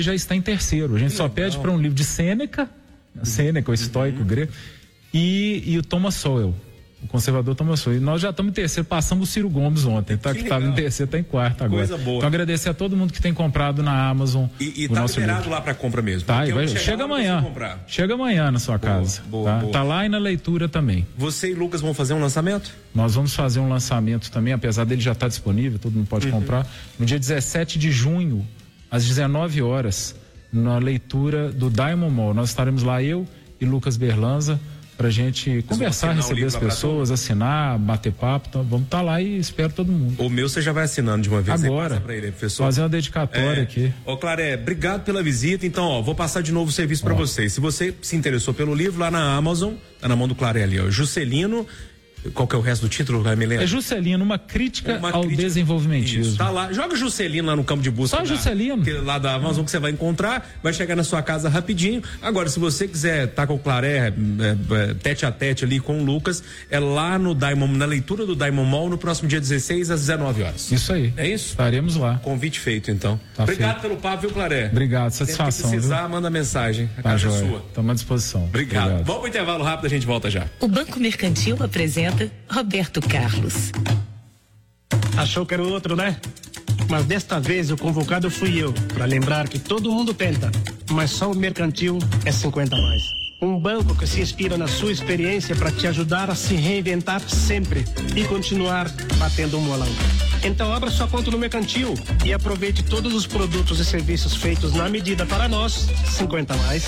já está em terceiro. A gente só pede para um livro de Sêneca, o estoico grego, e o Thomas Sowell, o conservador Thomas Sowell. E nós já estamos em terceiro, passamos o Ciro Gomes ontem, tá? Que estava em terceiro, está em quarto agora. Coisa boa. Então agradecer a todo mundo que tem comprado na Amazon. E tá liberado lá para compra mesmo. Tá, chega amanhã. Chega amanhã na sua casa. Tá lá e na leitura também. Você e Lucas vão fazer um lançamento? Nós vamos fazer um lançamento também, apesar dele já estar disponível, todo mundo pode comprar. No dia 17 de junho, às 19 horas, na leitura do Diamond Mall. Nós estaremos lá, eu e Lucas Berlanza, pra gente conversar, receber as pessoas, assinar, bater papo. Então, vamos estar lá e espero todo mundo. O meu você já vai assinando de uma vez. Agora, pra ele, professor. Fazer uma dedicatória aqui. Ô, Claré, obrigado pela visita. Então, vou passar de novo o serviço para vocês. Se você se interessou pelo livro, lá na Amazon, tá na mão do Claré ali, ó. Juscelino. Qual que é o resto do título, me lembra? É Juscelino, uma crítica ao desenvolvimentismo. Isso, tá lá. Joga Juscelino lá no campo de busca. Só Juscelino. Lá da Amazon que você vai encontrar, vai chegar na sua casa rapidinho. Agora, se você quiser estar com o Claré, tete a tete ali com o Lucas, é lá no Diamond, na leitura do Diamond Mall, no próximo dia 16 às 19 horas. Isso aí. É isso? Estaremos lá. Convite feito, então. Tá obrigado feito. pelo papo, viu, Claré? Obrigado, satisfação. Se precisar, manda mensagem. A casa é sua. Estamos à disposição. Obrigado. Vamos pro intervalo rápido, a gente volta já. O Banco Mercantil apresenta Roberto Carlos. Achou que era o outro, né? Mas desta vez o convocado fui eu, para lembrar que todo mundo tenta, mas só o Mercantil é 50 a mais. Um banco que se inspira na sua experiência para te ajudar a se reinventar sempre e continuar batendo um bolão. Então abra sua conta no Mercantil e aproveite todos os produtos e serviços feitos na medida para nós, 50 a mais.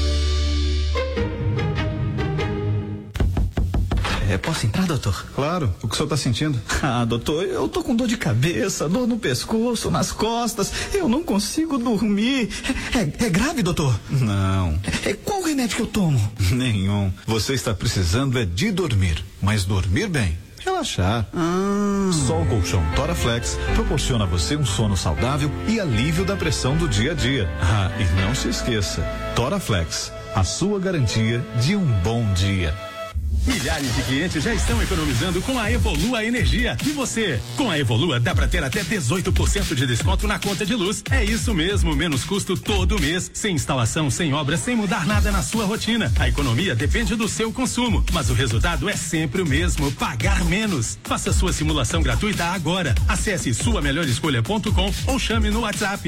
Posso entrar, doutor? Claro, o que o senhor está sentindo? Doutor, eu tô com dor de cabeça, dor no pescoço, nas costas, eu não consigo dormir. É grave, doutor? Não. Qual remédio que eu tomo? Nenhum. Você está precisando é de dormir, mas dormir bem. Relaxar. Só o colchão Toraflex proporciona a você um sono saudável e alívio da pressão do dia a dia. E não se esqueça, Toraflex, a sua garantia de um bom dia. Milhares de clientes já estão economizando com a Evolua Energia. E você? Com a Evolua dá pra ter até 18% de desconto na conta de luz. É isso mesmo, menos custo todo mês, sem instalação, sem obra, sem mudar nada na sua rotina. A economia depende do seu consumo, mas o resultado é sempre o mesmo, pagar menos. Faça sua simulação gratuita agora. Acesse suamelhorescolha.com ou chame no WhatsApp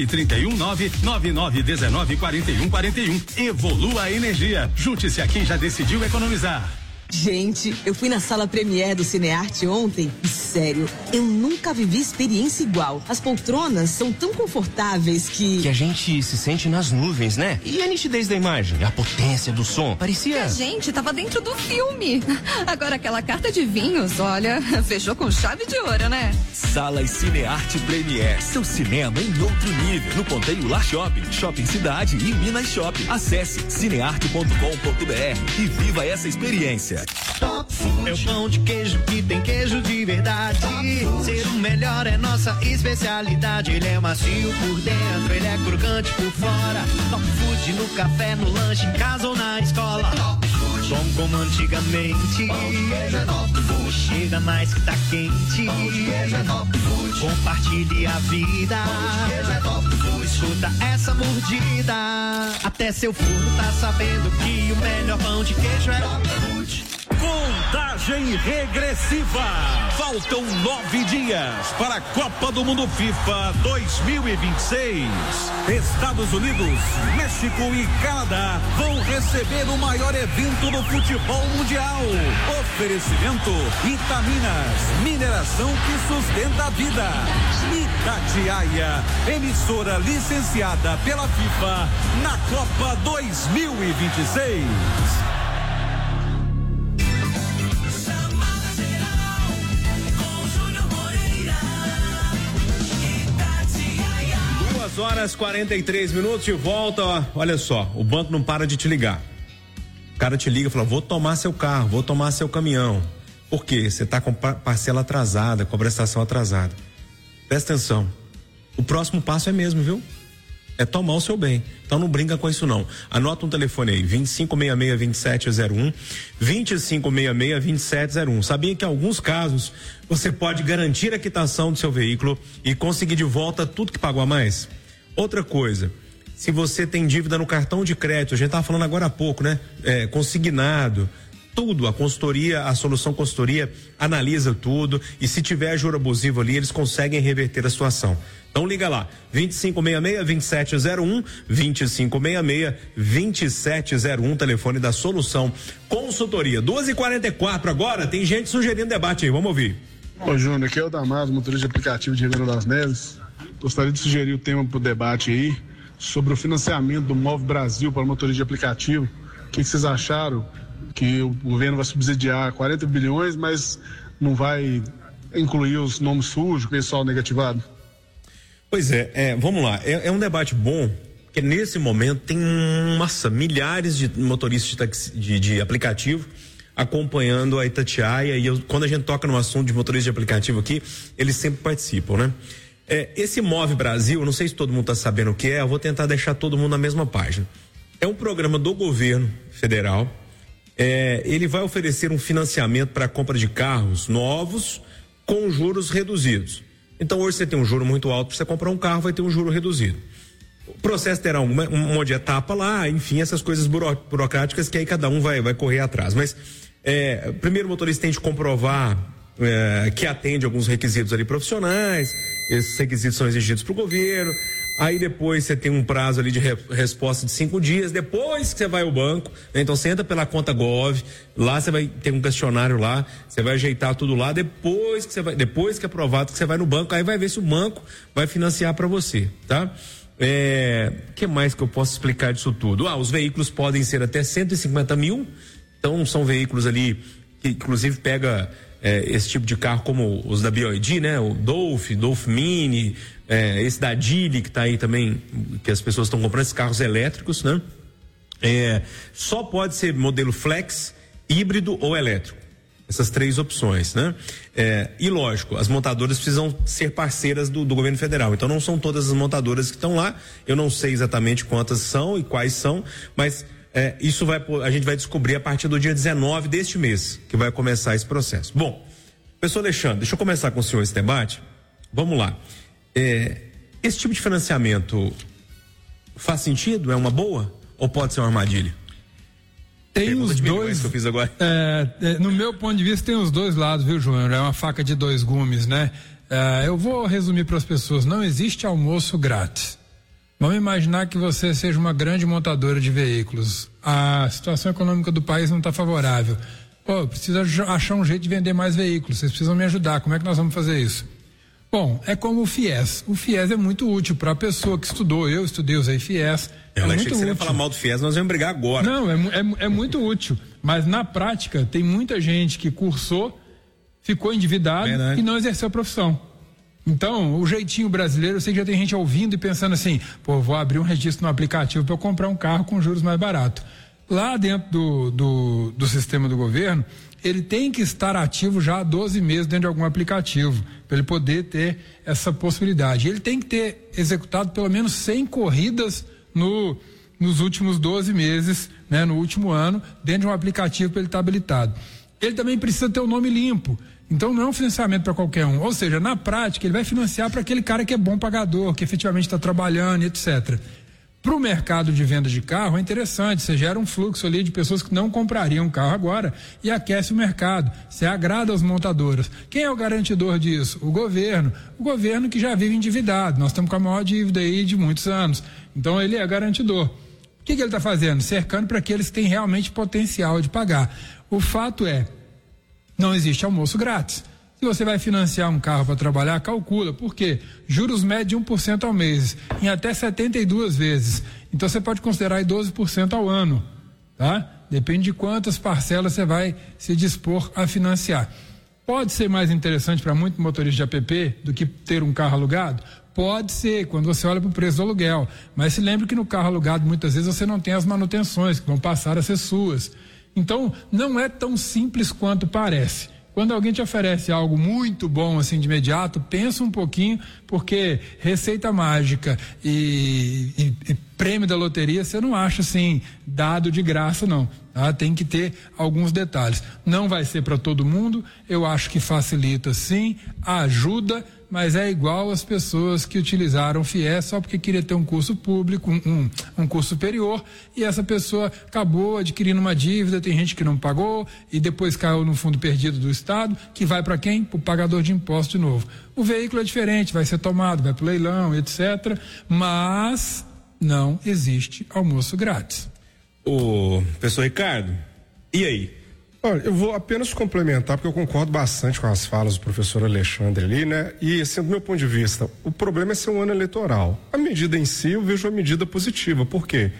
31999194141. Evolua Energia. Junte-se a quem já decidiu economizar. Gente, eu fui na sala Premier do Cinearte ontem e, sério, eu nunca vivi experiência igual. As poltronas são tão confortáveis que a gente se sente nas nuvens, né? E a nitidez da imagem, a potência do som, parecia... Que a gente tava dentro do filme. Agora aquela carta de vinhos, olha, fechou com chave de ouro, né? Salas Cinearte Premier, seu cinema em outro nível. No Ponteio Lar Shopping, Shopping Cidade e Minas Shopping. Acesse cinearte.com.br e viva essa experiência. Top Food. É o pão de queijo que tem queijo de verdade. Ser o melhor é nossa especialidade. Ele é macio por dentro, ele é crocante por fora. Top Food no café, no lanche, em casa ou na escola. Top Food. Bom como antigamente. Pão de queijo é Top Food. Chega mais que tá quente. Pão de queijo é Top Food. Compartilhe a vida. Pão de queijo é Top Food. Escuta essa mordida. Até seu forno tá sabendo que o melhor pão de queijo é Top Food. Contagem regressiva. Faltam 9 dias para a Copa do Mundo FIFA 2026. Estados Unidos, México e Canadá vão receber o maior evento do futebol mundial. Oferecimento Itaminas, mineração que sustenta a vida. Itatiaia, emissora licenciada pela FIFA na Copa 2026. 2h43 de volta. Olha só, o banco não para de te ligar. O cara te liga e fala: vou tomar seu carro, vou tomar seu caminhão. Por quê? Você está com parcela atrasada, com a prestação atrasada. Presta atenção. O próximo passo é mesmo, viu? É tomar o seu bem. Então não brinca com isso não. Anota um telefone aí, 2566-2701, 2566-2701. Sabia que em alguns casos você pode garantir a quitação do seu veículo e conseguir de volta tudo que pagou a mais? Outra coisa, se você tem dívida no cartão de crédito, a gente estava falando agora há pouco, né? Consignado, tudo, a solução consultoria analisa tudo e se tiver juro abusivo ali, eles conseguem reverter a situação. Então liga lá, 2566-2701, 2566-2701, telefone da Solução Consultoria. 2h44 agora, tem gente sugerindo debate aí, vamos ouvir. Ô Júnior, aqui é o Damaso, motorista de aplicativo de Ribeirão das Neves. Gostaria de sugerir o tema para o debate aí, sobre o financiamento do Move Brasil para motorista de aplicativo. O que vocês acharam? Que o governo vai subsidiar 40 bilhões, mas não vai incluir os nomes sujos, o pessoal negativado? Pois vamos lá, é um debate bom, porque nesse momento tem milhares de motoristas de aplicativo acompanhando a Itatiaia, e quando a gente toca no assunto de motorista de aplicativo aqui, eles sempre participam, né? Esse Move Brasil, não sei se todo mundo está sabendo o que eu vou tentar deixar todo mundo na mesma página. É um programa do governo federal, ele vai oferecer um financiamento para a compra de carros novos com juros reduzidos. Então hoje você tem um juro muito alto, para você comprar um carro vai ter um juro reduzido. O processo terá um monte de etapa lá, enfim, essas coisas burocráticas que aí cada um vai correr atrás. Mas primeiro o motorista tem de comprovar que atende alguns requisitos ali profissionais, esses requisitos são exigidos para o governo. Aí depois você tem um prazo ali de resposta de 5 dias, depois que você vai ao banco, né? Então você entra pela conta Gov, lá você vai ter um questionário lá, você vai ajeitar tudo lá, depois que é aprovado que você vai no banco, aí vai ver se o banco vai financiar para você, tá? Que mais que eu posso explicar disso tudo? Os veículos podem ser até 150 mil, então são veículos ali que inclusive pega esse tipo de carro como os da BYD, né? O Dolph Mini, esse da Geely que tá aí também, que as pessoas estão comprando esses carros elétricos, né? Só pode ser modelo flex, híbrido ou elétrico. Essas 3 opções, né? E lógico, as montadoras precisam ser parceiras do governo federal. Então não são todas as montadoras que estão lá. Eu não sei exatamente quantas são e quais são, mas isso a gente vai descobrir a partir do dia 19 deste mês, que vai começar esse processo. Bom, professor Alexandre, deixa eu começar com o senhor esse debate. Vamos lá. Esse tipo de financiamento faz sentido? É uma boa? Ou pode ser uma armadilha? Tem os dois. Que eu fiz agora. No meu ponto de vista, tem os dois lados, viu, Júnior? É uma faca de 2 gumes, né? Eu vou resumir para as pessoas: não existe almoço grátis. Vamos imaginar que você seja uma grande montadora de veículos. A situação econômica do país não está favorável. Precisa achar um jeito de vender mais veículos. Vocês precisam me ajudar. Como é que nós vamos fazer isso? Bom, é como o FIES. O FIES é muito útil para a pessoa que estudou. Eu estudei, usei FIES. Eu achei que você ia falar mal do FIES, nós vamos brigar agora. Não, é muito útil. Mas na prática, tem muita gente que cursou, ficou endividado e não exerceu a profissão. Então, o jeitinho brasileiro, eu sei que já tem gente ouvindo e pensando assim: vou abrir um registro no aplicativo para eu comprar um carro com juros mais barato. Lá dentro do sistema do governo, ele tem que estar ativo já há 12 meses dentro de algum aplicativo, para ele poder ter essa possibilidade. Ele tem que ter executado pelo menos 100 corridas nos últimos 12 meses, né, no último ano, dentro de um aplicativo para ele estar habilitado. Ele também precisa ter o nome limpo. Então não é um financiamento para qualquer um. Ou seja, na prática, ele vai financiar para aquele cara que é bom pagador, que efetivamente está trabalhando, etc. Para o mercado de venda de carro é interessante, você gera um fluxo ali de pessoas que não comprariam um carro agora e aquece o mercado, você agrada as montadoras. Quem é o garantidor disso? O governo que já vive endividado. Nós estamos com a maior dívida aí de muitos anos, então ele é garantidor. O que ele está fazendo? Cercando para aqueles que têm realmente potencial de pagar. O fato é, não existe almoço grátis. Se você vai financiar um carro para trabalhar, calcula. Por quê? Juros médios de 1% ao mês, em até 72 vezes. Então você pode considerar aí 12% ao ano, tá? Depende de quantas parcelas você vai se dispor a financiar. Pode ser mais interessante para muito motorista de app do que ter um carro alugado? Pode ser, quando você olha para o preço do aluguel. Mas se lembre que no carro alugado, muitas vezes, você não tem as manutenções, que vão passar a ser suas. Então, não é tão simples quanto parece. Quando alguém te oferece algo muito bom assim de imediato, pensa um pouquinho, porque receita mágica e prêmio da loteria você não acha assim dado de graça, não, tá? Tem que ter alguns detalhes. Não vai ser para todo mundo, eu acho que facilita sim, ajuda, mas é igual as pessoas que utilizaram o FIES só porque queria ter um curso público, um curso superior, e essa pessoa acabou adquirindo uma dívida, tem gente que não pagou e depois caiu no fundo perdido do Estado, que vai para quem? Para o pagador de imposto de novo. O veículo é diferente, vai ser tomado, vai para o leilão, etc. Mas não existe almoço grátis. Ô, professor Ricardo, e aí? Olha, eu vou apenas complementar, porque eu concordo bastante com as falas do professor Alexandre ali, né? E, assim, do meu ponto de vista, o problema é ser um ano eleitoral. A medida em si, eu vejo uma medida positiva. Por quê?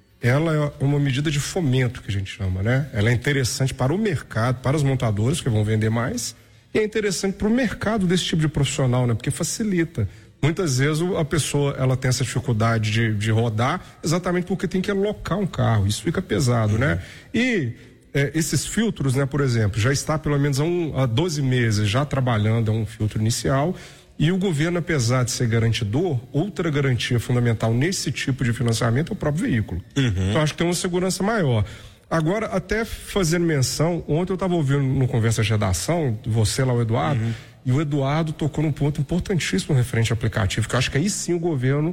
Ela é uma medida de fomento, que a gente chama, né? Ela é interessante para o mercado, para os montadores, que vão vender mais, e é interessante para o mercado desse tipo de profissional, né? Porque facilita. Muitas vezes a pessoa, ela tem essa dificuldade de rodar exatamente porque tem que alocar um carro. Isso fica pesado, né? E esses filtros, né, por exemplo, já está pelo menos há 12 meses já trabalhando, é um filtro inicial, e o governo, apesar de ser garantidor, outra garantia fundamental nesse tipo de financiamento é o próprio veículo. Então acho que tem uma segurança maior. Agora, até fazendo menção, ontem eu estava ouvindo no Conversa de Redação, você lá, o Eduardo, e o Eduardo tocou num ponto importantíssimo referente ao aplicativo, que eu acho que aí sim o governo,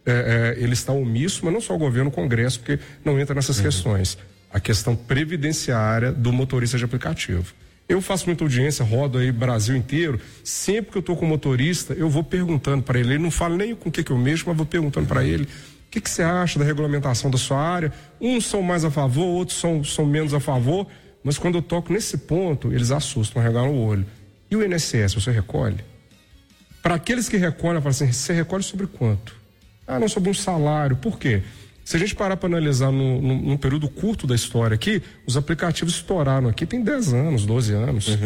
ele está omisso, mas não só o governo, o Congresso, porque não entra nessas questões. A questão previdenciária do motorista de aplicativo. Eu faço muita audiência, rodo aí Brasil inteiro, sempre que eu estou com o motorista, eu vou perguntando para ele não fala nem com o que eu mexo, mas vou perguntando para ele, o que você acha da regulamentação da sua área? Uns são mais a favor, outros são menos a favor, mas quando eu toco nesse ponto, eles assustam, regalam o olho. E o INSS, você recolhe? Para aqueles que recolhem, eu falo assim, você recolhe sobre quanto? Ah, não, sobre um salário. Por quê? Se a gente parar para analisar num período curto da história aqui, os aplicativos estouraram aqui tem 10 anos, 12 anos.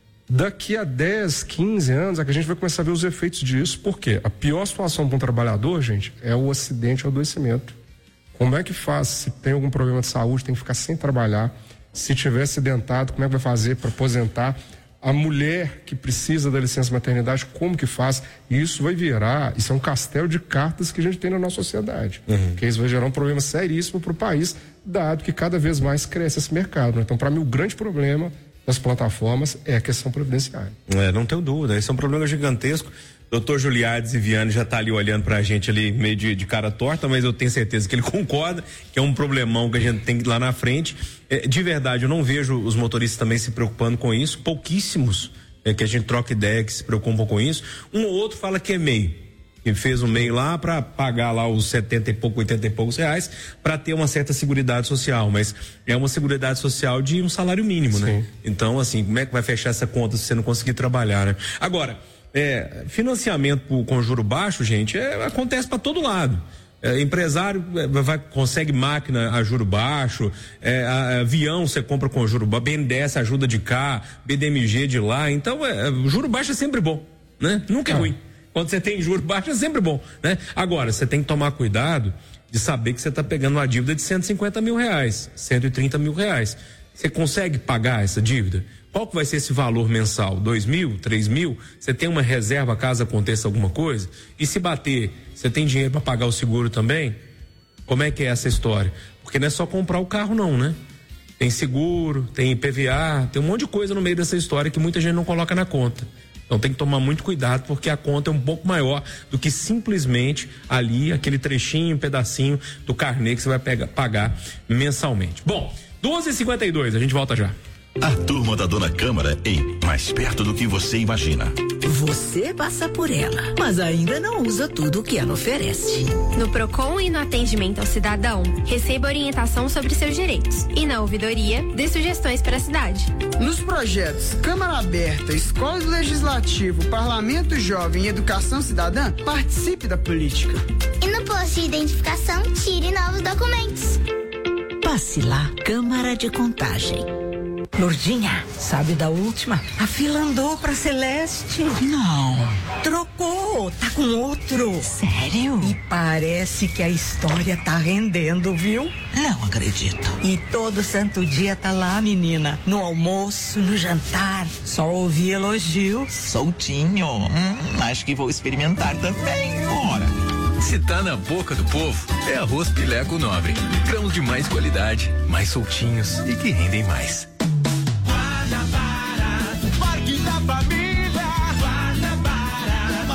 Daqui a 10, 15 anos é que a gente vai começar a ver os efeitos disso. Por quê? A pior situação para um trabalhador, gente, é o acidente ou adoecimento. Como é que faz? Se tem algum problema de saúde, tem que ficar sem trabalhar. Se tiver acidentado, como é que vai fazer para aposentar? A mulher que precisa da licença maternidade, como que faz? Isso vai virar, isso é um castelo de cartas que a gente tem na nossa sociedade. Porque isso vai gerar um problema seríssimo para o país, dado que cada vez mais cresce esse mercado. Né? Então, para mim, o grande problema das plataformas é a questão previdenciária. Não tenho dúvida, esse é um problema gigantesco. Doutor Juliades e Viane já tá ali olhando pra gente ali meio de cara torta, mas eu tenho certeza que ele concorda que é um problemão que a gente tem lá na frente. De verdade, eu não vejo os motoristas também se preocupando com isso, pouquíssimos que a gente troca ideia que se preocupam com isso. Um ou outro fala que é MEI, que fez um MEI lá para pagar lá os 70 e pouco, 80 e poucos reais para ter uma certa seguridade social, mas é uma seguridade social de um salário mínimo, né? Então, assim, como é que vai fechar essa conta se você não conseguir trabalhar, né? Agora, financiamento com juro baixo, gente, acontece para todo lado. Empresário consegue máquina a juro baixo, avião você compra com juro baixo, BNDES ajuda de cá, BDMG de lá, então juro baixo é sempre bom, né? Nunca é ruim. Quando você tem juro baixo é sempre bom, né? Agora, você tem que tomar cuidado de saber que você está pegando uma dívida de 150 mil reais, 130 mil reais. Você consegue pagar essa dívida? Qual que vai ser esse valor mensal? 2 mil, 3 mil? Você tem uma reserva caso aconteça alguma coisa? E se bater, você tem dinheiro para pagar o seguro também? Como é que é essa história? Porque não é só comprar o carro não, né? Tem seguro, tem IPVA, tem um monte de coisa no meio dessa história que muita gente não coloca na conta. Então tem que tomar muito cuidado porque a conta é um pouco maior do que simplesmente ali aquele trechinho, pedacinho do carnê que você vai pagar mensalmente. Bom, 12h52, a gente volta já. A turma da Dona Câmara em Mais Perto do que você imagina. Você passa por ela, mas ainda não usa tudo o que ela oferece. No Procon e no atendimento ao cidadão, receba orientação sobre seus direitos. E na ouvidoria, dê sugestões para a cidade. Nos projetos Câmara Aberta, Escola do Legislativo, Parlamento Jovem e Educação Cidadã, participe da política. E no posto de identificação, tire novos documentos. Passe lá, Câmara de Contagem. Lourdinha, sabe da última? A fila andou pra Celeste. Não. Trocou, tá com outro. Sério? E parece que a história tá rendendo, viu? Não acredito. E todo santo dia tá lá, menina. No almoço, no jantar. Só ouvi elogio. Soltinho. Acho que vou experimentar também. Bora. Se tá na boca do povo, é arroz Pileco Nobre. Grãos de mais qualidade, mais soltinhos e que rendem mais. Parque da Família. Guanabara,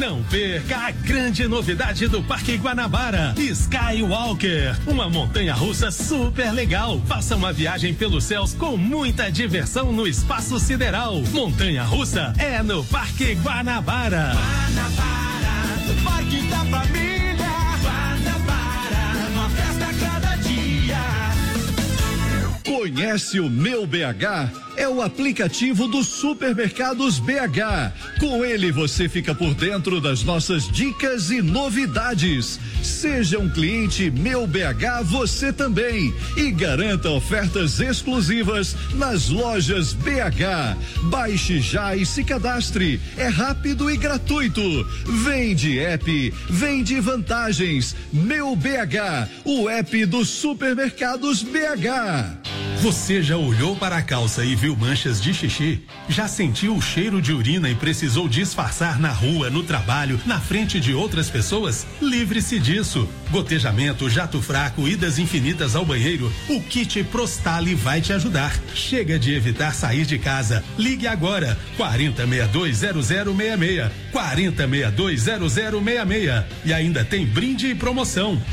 Não perca a grande novidade do Parque Guanabara, Skywalker, uma montanha-russa super legal. Faça uma viagem pelos céus com muita diversão no espaço sideral. Montanha-russa é no Parque Guanabara. Guanabara, Parque da Família. Guanabara, uma festa a cada dia. Conhece o Meu BH? É o aplicativo dos supermercados BH. Com ele você fica por dentro das nossas dicas e novidades. Seja um cliente Meu BH você também e garanta ofertas exclusivas nas lojas BH. Baixe já e se cadastre. É rápido e gratuito. Vende app, vende vantagens. Meu BH, o app dos supermercados BH. Você já olhou para a calça e viu manchas de xixi? Já sentiu o cheiro de urina e precisou disfarçar na rua, no trabalho, na frente de outras pessoas? Livre-se disso. Gotejamento, jato fraco, idas infinitas ao banheiro, o kit Prostali vai te ajudar. Chega de evitar sair de casa. Ligue agora, 40620066, 40620066. E ainda tem brinde e promoção,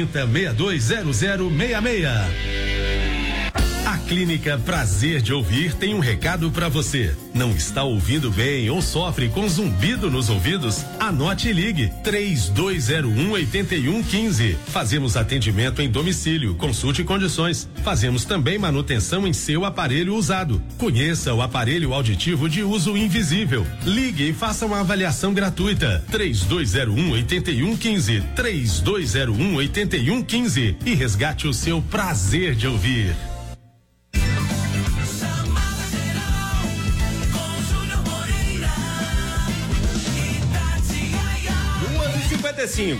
40620066. A Clínica Prazer de Ouvir tem um recado para você. Não está ouvindo bem ou sofre com zumbido nos ouvidos? Anote e ligue 3201-8115. Fazemos atendimento em domicílio, consulte condições. Fazemos também manutenção em seu aparelho usado. Conheça o aparelho auditivo de uso invisível. Ligue e faça uma avaliação gratuita. 3201-8115. 3201-8115 e resgate o seu prazer de ouvir. 55.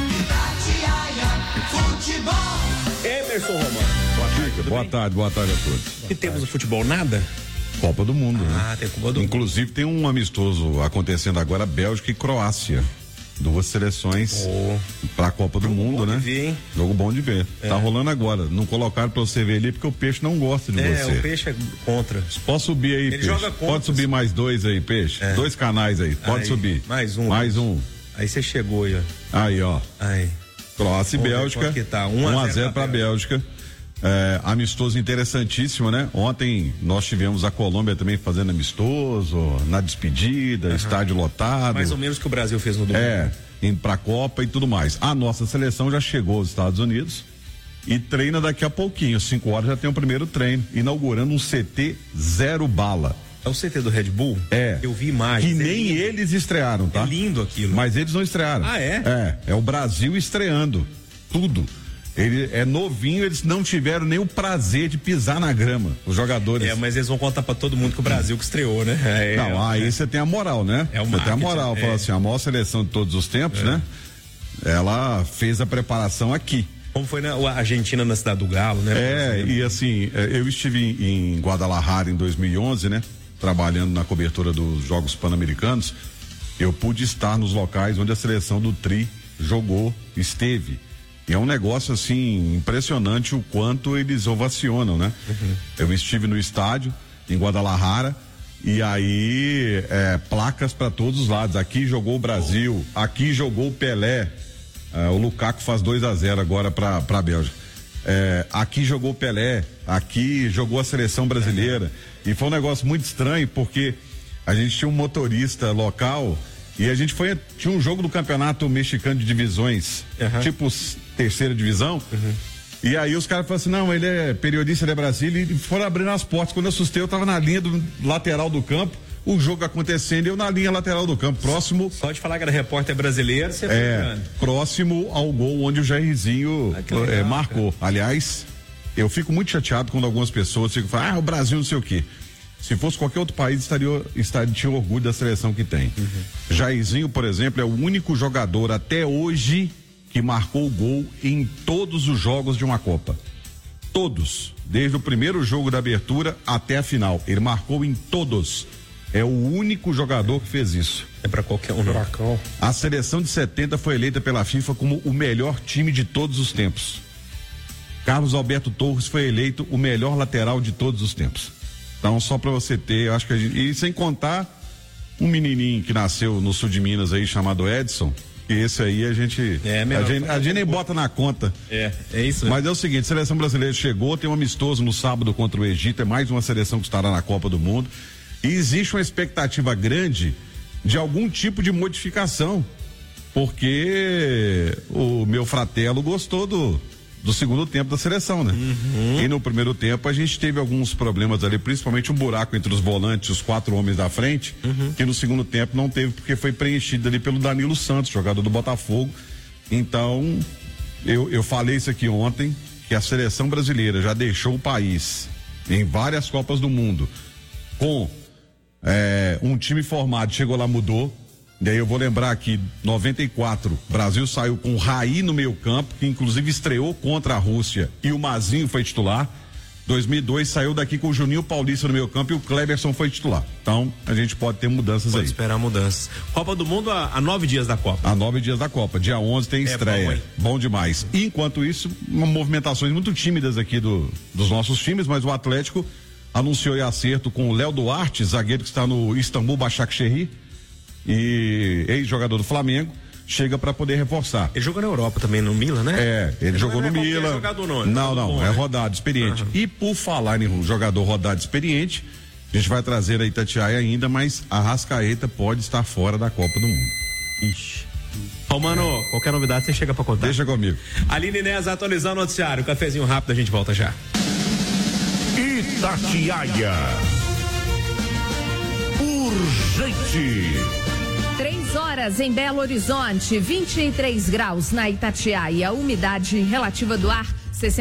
Emerson Romano. Boa tarde a todos. E temos o futebol nada? Copa do Mundo, né? Tem Copa do Mundo. Inclusive tem um amistoso acontecendo agora, Bélgica e Croácia. Duas seleções pra Copa do Mundo, né? Ver, jogo bom de ver. Tá rolando agora. Não colocaram pra você ver ali porque o Peixe não gosta de você. O Peixe é contra. Pode subir aí, Ele Peixe. joga contra. Pode subir mais dois aí, Peixe. 2 canais aí. Pode subir. Mais um. Aí você chegou aí, ó. Aí, ó. Aí. Croácia e Bélgica. Tá. 1-0 pra Bélgica. Amistoso interessantíssimo, né? Ontem nós tivemos a Colômbia também fazendo amistoso, na despedida, estádio lotado. Mais ou menos que o Brasil fez no domingo. Indo pra Copa e tudo mais. A nossa seleção já chegou aos Estados Unidos e treina daqui a pouquinho, 5 horas já tem o primeiro treino, inaugurando um CT 0 bala. É o CT do Red Bull? Eu vi imagens. Que nem eles estrearam, tá? É lindo aquilo. Mas eles não estrearam. É o Brasil estreando tudo. Ele é novinho, eles não tiveram nem o prazer de pisar na grama, os jogadores. Mas eles vão contar pra todo mundo que o Brasil que estreou, né? Aí você tem a moral, né? Você tem a moral, fala assim, a maior seleção de todos os tempos, né? Ela fez a preparação aqui. Como foi na Argentina, na Cidade do Galo, né? E assim, eu estive em Guadalajara em 2011, né? Trabalhando na cobertura dos Jogos Pan-Americanos. Eu pude estar nos locais onde a seleção do Tri jogou, esteve. E é um negócio assim impressionante o quanto eles ovacionam, né? Eu estive no estádio em Guadalajara e aí placas para todos os lados. Aqui jogou o Brasil, aqui jogou o Pelé, o Lukaku faz 2-0 agora para a Bélgica. Aqui jogou o Pelé, aqui jogou a seleção brasileira. E foi um negócio muito estranho porque a gente tinha um motorista local e a gente tinha um jogo do campeonato mexicano de divisões, tipo terceira divisão, e aí os caras falaram assim, não, ele é periodista de Brasília, e foram abrindo as portas. Quando eu assustei, eu tava na linha do lateral do campo, o jogo acontecendo, eu na linha lateral do campo, próximo. Só de falar que era repórter brasileiro, você próximo ao gol onde o Jairzinho marcou. Aliás, eu fico muito chateado quando algumas pessoas ficam falando, o Brasil não sei o quê. Se fosse qualquer outro país, tinha orgulho da seleção que tem. Jairzinho, por exemplo, é o único jogador até hoje que marcou o gol em todos os jogos de uma Copa. Todos. Desde o primeiro jogo da abertura até a final. Ele marcou em todos. É o único jogador que fez isso. É pra qualquer um, não. A seleção de 70 foi eleita pela FIFA como o melhor time de todos os tempos. Carlos Alberto Torres foi eleito o melhor lateral de todos os tempos. Então, só pra você ter, eu acho que e sem contar um menininho que nasceu no sul de Minas aí, chamado Edson, que esse aí a gente nem bota na conta. É isso. Mas é o seguinte, a seleção brasileira chegou, tem um amistoso no sábado contra o Egito, é mais uma seleção que estará na Copa do Mundo, e existe uma expectativa grande de algum tipo de modificação, porque o meu fratelo gostou do segundo tempo da seleção, né? E no primeiro tempo a gente teve alguns problemas ali, principalmente um buraco entre os volantes e os 4 homens da frente, que no segundo tempo não teve, porque foi preenchido ali pelo Danilo Santos, jogador do Botafogo. Então, eu falei isso aqui ontem, que a seleção brasileira já deixou o país em várias Copas do Mundo com um time formado, chegou lá, mudou. Daí eu vou lembrar que 94, Brasil saiu com o Raí no meio campo, que inclusive estreou contra a Rússia, e o Mazinho foi titular. 2002 saiu daqui com o Juninho Paulista no meio campo e o Kleberson foi titular. Então a gente pode ter mudanças aí. Pode esperar mudanças. Copa do Mundo a 9 dias da Copa. A 9 dias da Copa. Dia 11 tem estreia. Bom demais. E, enquanto isso, movimentações muito tímidas aqui dos nossos times, mas o Atlético anunciou acerto com o Léo Duarte, zagueiro que está no Istambul Başakşehir, e ex-jogador do Flamengo, chega para poder reforçar. Ele jogou na Europa também, no Milan, né? Ele jogou no Milan. Não, é rodado, experiente. E por falar em um jogador rodado experiente, a gente vai trazer a Itatiaia ainda, mas a Arrascaeta pode estar fora da Copa do Mundo. Ixi. Romano, qualquer novidade você chega para contar. Deixa comigo. Aline Inés atualizando o noticiário. Cafezinho rápido, a gente volta já. Itatiaia. Urgente. 3 horas em Belo Horizonte, 23 graus na Itatiaia, umidade relativa do ar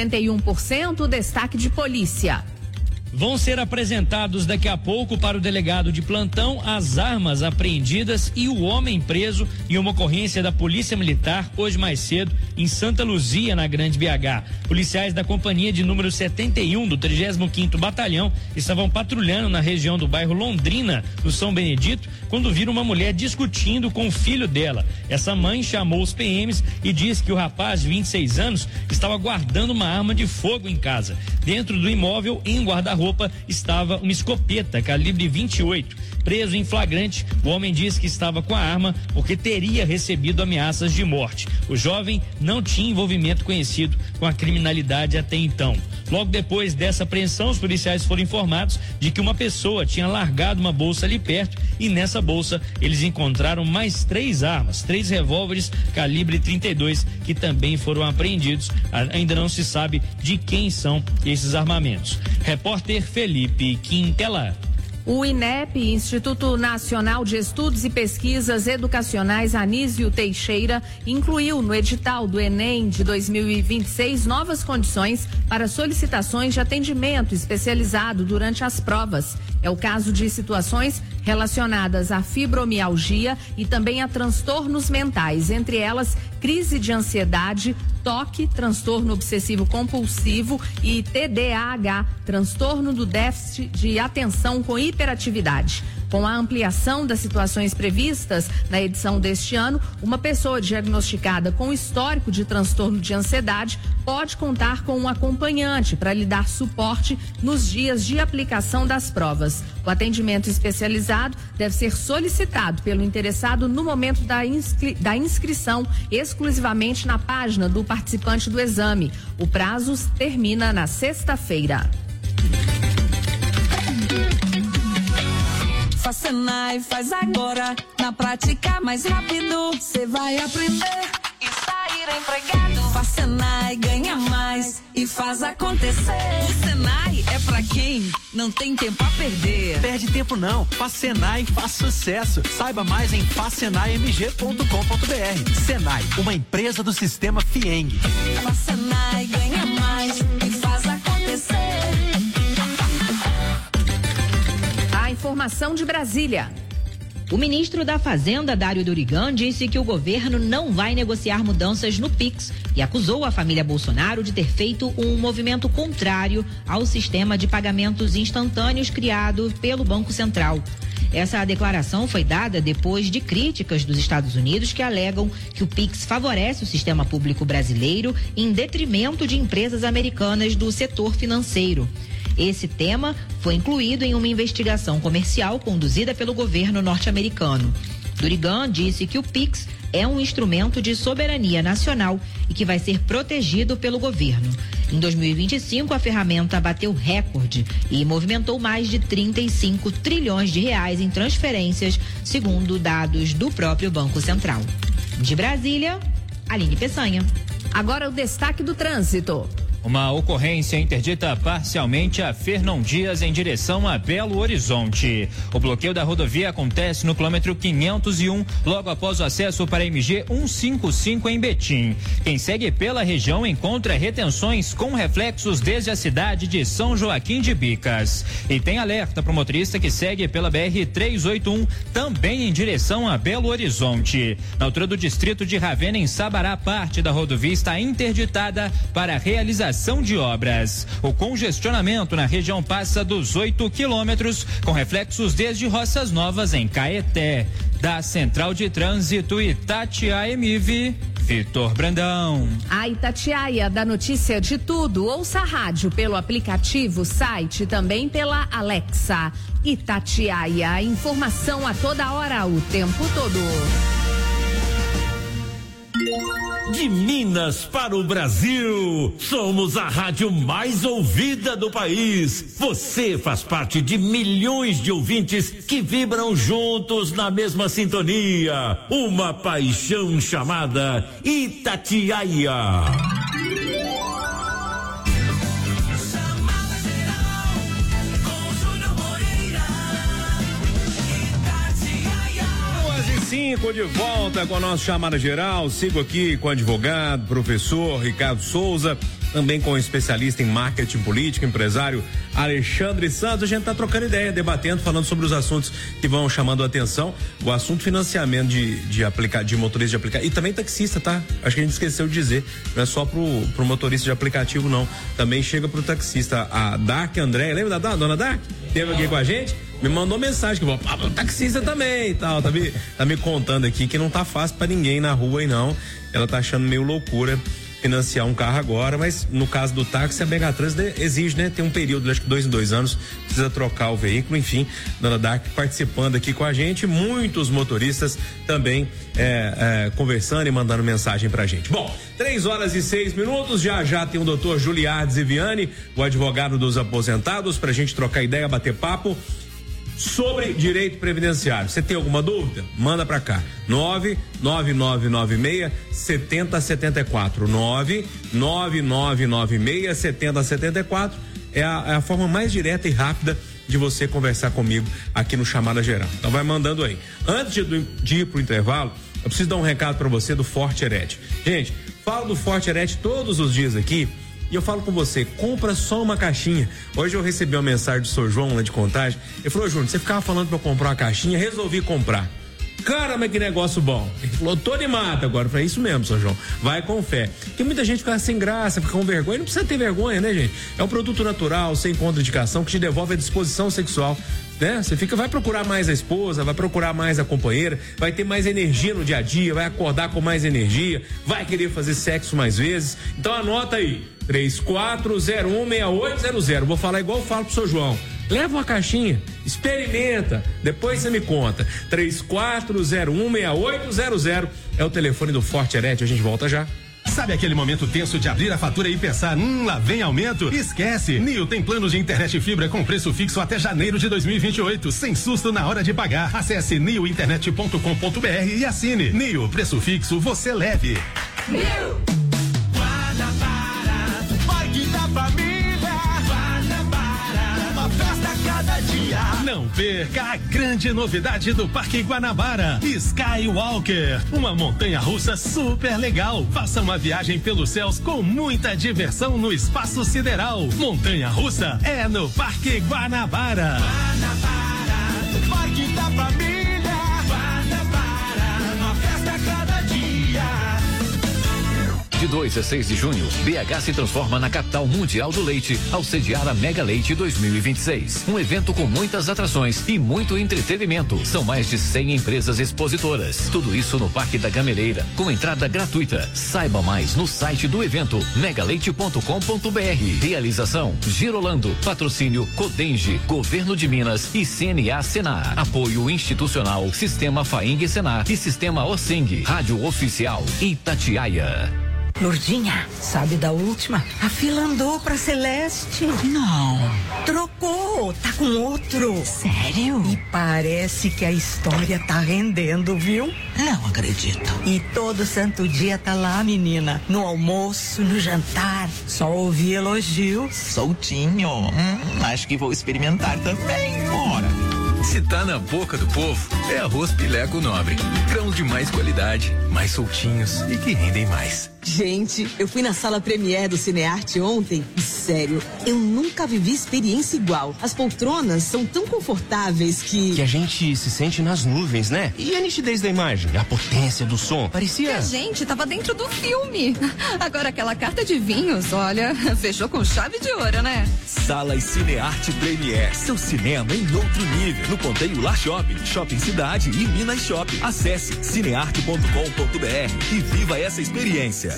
61%, destaque de polícia. Vão ser apresentados daqui a pouco para o delegado de plantão as armas apreendidas e o homem preso em uma ocorrência da Polícia Militar hoje mais cedo em Santa Luzia, na Grande BH. Policiais da companhia de número 71 do 35º Batalhão estavam patrulhando na região do bairro Londrina, no São Benedito, quando viram uma mulher discutindo com o filho dela. Essa mãe chamou os PMs e disse que o rapaz de 26 anos estava guardando uma arma de fogo em casa. Dentro do imóvel, em um guarda-roupa, estava uma escopeta calibre 28. Preso em flagrante, o homem disse que estava com a arma porque teria recebido ameaças de morte. O jovem não tinha envolvimento conhecido com a criminalidade até então. Logo depois dessa apreensão, os policiais foram informados de que uma pessoa tinha largado uma bolsa ali perto e nessa bolsa eles encontraram mais 3 armas, 3 revólveres calibre 32 que também foram apreendidos. Ainda não se sabe de quem são esses armamentos. Repórter Felipe Quintela. O INEP, Instituto Nacional de Estudos e Pesquisas Educacionais Anísio Teixeira, incluiu no edital do Enem de 2026 novas condições para solicitações de atendimento especializado durante as provas. É o caso de situações relacionadas à fibromialgia e também a transtornos mentais, entre elas crise de ansiedade, toque, transtorno obsessivo compulsivo e TDAH, transtorno do déficit de atenção com hiperatividade. Com a ampliação das situações previstas na edição deste ano, uma pessoa diagnosticada com histórico de transtorno de ansiedade pode contar com um acompanhante para lhe dar suporte nos dias de aplicação das provas. O atendimento especializado deve ser solicitado pelo interessado no momento da inscrição, exclusivamente na página do participante do exame. O prazo termina na sexta-feira. Faz Senai, faz agora, na prática mais rápido, cê vai aprender e sair empregado. Faz Senai, ganha mais e faz acontecer. O Senai é pra quem não tem tempo a perder. Perde tempo não, faz Senai, faz sucesso. Saiba mais em fazsenaimg.com.br. Senai, uma empresa do sistema FIENG. Faz Senai, ganha mais e faz acontecer. Informação de Brasília. O ministro da Fazenda, Dário Durigan, disse que o governo não vai negociar mudanças no Pix e acusou a família Bolsonaro de ter feito um movimento contrário ao sistema de pagamentos instantâneos criado pelo Banco Central. Essa declaração foi dada depois de críticas dos Estados Unidos que alegam que o Pix favorece o sistema público brasileiro em detrimento de empresas americanas do setor financeiro. Esse tema foi incluído em uma investigação comercial conduzida pelo governo norte-americano. Durigan disse que o Pix é um instrumento de soberania nacional e que vai ser protegido pelo governo. Em 2025, a ferramenta bateu recorde e movimentou mais de 35 trilhões de reais em transferências, segundo dados do próprio Banco Central. De Brasília, Aline Peçanha. Agora o destaque do trânsito. Uma ocorrência interdita parcialmente a Fernão Dias em direção a Belo Horizonte. O bloqueio da rodovia acontece no quilômetro 501, logo após o acesso para a MG 155 em Betim. Quem segue pela região encontra retenções com reflexos desde a cidade de São Joaquim de Bicas. E tem alerta para o motorista que segue pela BR-381, também em direção a Belo Horizonte. Na altura do distrito de Ravena, em Sabará, parte da rodovia está interditada para a realização de obras. O congestionamento na região passa dos 8 quilômetros, com reflexos desde Roças Novas em Caeté. Da Central de Trânsito Itatiaia-Emive, Vitor Brandão. A Itatiaia dá notícia de tudo. Ouça a rádio pelo aplicativo, site, também pela Alexa. Itatiaia, informação a toda hora, o tempo todo. De Minas para o Brasil, somos a rádio mais ouvida do país. Você faz parte de milhões de ouvintes que vibram juntos na mesma sintonia. Uma paixão chamada Itatiaia. De volta com a nossa chamada geral. Sigo aqui com o advogado, professor Ricardo Souza, também com o especialista em marketing político, empresário Alexandre Santos. A gente tá trocando ideia, debatendo, falando sobre os assuntos que vão chamando a atenção. O assunto financiamento de motorista de aplicativo e também taxista, tá? Acho que a gente esqueceu de dizer, não é só pro motorista de aplicativo, não. Também chega pro taxista. A Dark André, lembra da dona Dark? Teve aqui com a gente? Me mandou mensagem que taxista também e tal, tá me contando aqui que não tá fácil pra ninguém na rua aí não. Ela tá achando meio loucura financiar um carro agora, mas no caso do táxi a Megatrans exige, né? Tem um período, acho que 2 em 2 anos, precisa trocar o veículo, enfim. Dona Dark participando aqui com a gente, muitos motoristas também conversando e mandando mensagem pra gente. Bom, 3h06, já tem o doutor Juliardes Viviani, o advogado dos aposentados, pra gente trocar ideia, bater papo sobre direito previdenciário. Você tem alguma dúvida? Manda pra cá. 99996-7074. 99996-7074 é a forma mais direta e rápida de você conversar comigo aqui no Chamada Geral. Então vai mandando aí. Antes de ir pro intervalo, eu preciso dar um recado pra você do Forte Eret. Gente, falo do Forte Eret todos os dias aqui. E eu falo com você, compra só uma caixinha. Hoje eu recebi uma mensagem do Sr. João lá de Contagem. Ele falou, Júnior, você ficava falando pra eu comprar uma caixinha, resolvi comprar. Caramba, que negócio bom. Ele falou, tô animado agora. Eu falei, isso mesmo, Sr. João, vai com fé. Porque muita gente fica sem graça, fica com vergonha. Não precisa ter vergonha, né, gente? É um produto natural, sem contraindicação, que te devolve a disposição sexual. Né? Você vai procurar mais a esposa, vai procurar mais a companheira, vai ter mais energia no dia a dia, vai acordar com mais energia, vai querer fazer sexo mais vezes. Então anota aí, 34016800. Vou falar igual eu falo pro Sr. João. Leva uma caixinha, experimenta, depois você me conta. 34016800 é o telefone do Forte Eret. A gente volta já. Sabe aquele momento tenso de abrir a fatura e pensar, lá vem aumento? Esquece! Nio tem planos de internet e fibra com preço fixo até janeiro de 2028, sem susto na hora de pagar. Acesse niointernet.com.br e assine. Nio, preço fixo, você leve. Nio! Guanabara, Parque da Família. Guanabara, uma festa a cada dia. Não perca a grande novidade do Parque Guanabara, Skywalker, uma montanha-russa super legal. Faça uma viagem pelos céus com muita diversão no espaço sideral. Montanha-russa é no Parque Guanabara. Guanabara, Parque da Família. Guanabara, uma festa a cada dia. De 2 a 6 de junho, BH se transforma na capital mundial do leite ao sediar a Mega Leite 2026. Um evento com muitas atrações e muito entretenimento. São mais de 100 empresas expositoras. Tudo isso no Parque da Gameleira, com entrada gratuita. Saiba mais no site do evento megaleite.com.br. Realização Girolando. Patrocínio Codenge, Governo de Minas e CNA Senar. Apoio institucional Sistema Faeng Senar e Sistema Oceng. Rádio Oficial Itatiaia. Lourdinha, sabe da última? A fila andou pra Celeste. Não. Trocou, tá com outro. Sério? E parece que a história tá rendendo, viu? Não acredito. E todo santo dia tá lá, menina. No almoço, no jantar. Só ouvi elogios. Soltinho. Acho que vou experimentar também. Bora. Se tá na boca do povo, é arroz Pileco Nobre. Grãos de mais qualidade, mais soltinhos e que rendem mais. Gente, eu fui na sala Premiere do Cinearte ontem e, sério, eu nunca vivi experiência igual. As poltronas são tão confortáveis que a gente se sente nas nuvens, né? E a nitidez da imagem, a potência do som, parecia... A gente tava dentro do filme. Agora aquela carta de vinhos, olha, fechou com chave de ouro, né? Sala Cinearte Premiere, seu cinema em outro nível. No Ponteio Lar Shopping, Shopping Cidade e Minas Shopping. Acesse cinearte.com.br e viva essa experiência.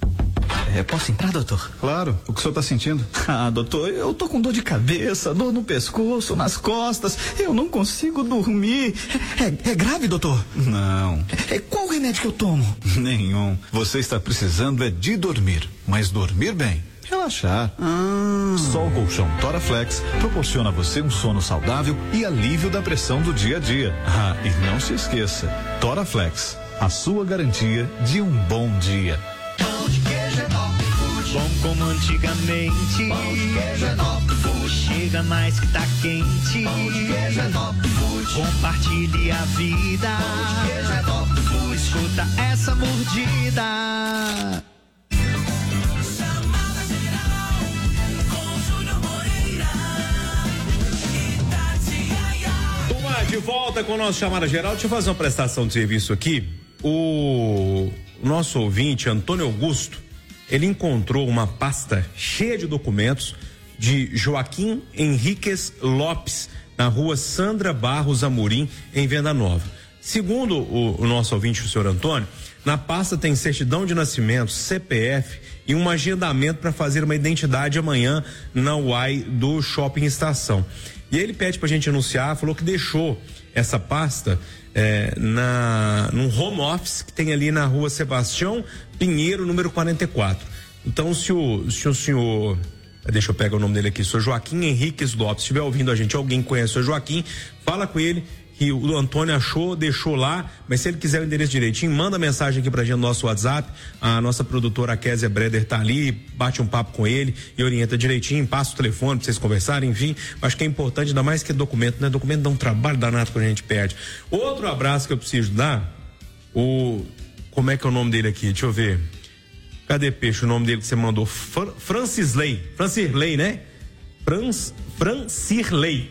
Posso entrar, doutor? Claro. O que o senhor tá sentindo? Ah, doutor, eu tô com dor de cabeça, dor no pescoço, nas costas. Eu não consigo dormir. É grave, doutor? Não. Qual remédio que eu tomo? Nenhum. Você está precisando de dormir, mas dormir bem. Relaxar. Só o colchão Toraflex proporciona a você um sono saudável e alívio da pressão do dia a dia. E não se esqueça, Toraflex, a sua garantia de um bom dia. Pão de queijo é Top Food. Bom como antigamente. Pão de queijo é Top Food. Chega mais que tá quente. Pão de queijo é Top Food. Compartilhe a vida. Pão de queijo é Top Food. Escuta essa mordida. De volta com o nosso Chamada Geral. Deixa eu fazer uma prestação de serviço aqui. O nosso ouvinte, Antônio Augusto, ele encontrou uma pasta cheia de documentos de Joaquim Henriques Lopes, na rua Sandra Barros Amorim, em Venda Nova. Segundo o nosso ouvinte, o senhor Antônio, na pasta tem certidão de nascimento, CPF e um agendamento para fazer uma identidade amanhã na UAI do Shopping Estação. E ele pede pra gente anunciar, falou que deixou essa pasta num home office que tem ali na rua Sebastião Pinheiro, número 44. Então, se o senhor, deixa eu pegar o nome dele aqui, o senhor Joaquim Henriques Lopes, estiver ouvindo a gente, alguém conhece o senhor Joaquim, fala com ele que o Antônio achou, deixou lá, mas se ele quiser o endereço direitinho, manda mensagem aqui pra gente no nosso WhatsApp. A nossa produtora Kézia Breder tá ali, bate um papo com ele e orienta direitinho, passa o telefone pra vocês conversarem, enfim. Acho que é importante, ainda mais que documento, né? Documento dá um trabalho danado quando a gente perde. Outro abraço que eu preciso dar, como é que é o nome dele aqui? Deixa eu ver. Cadê, Peixe, o nome dele que você mandou? Francirley, né? Francirley.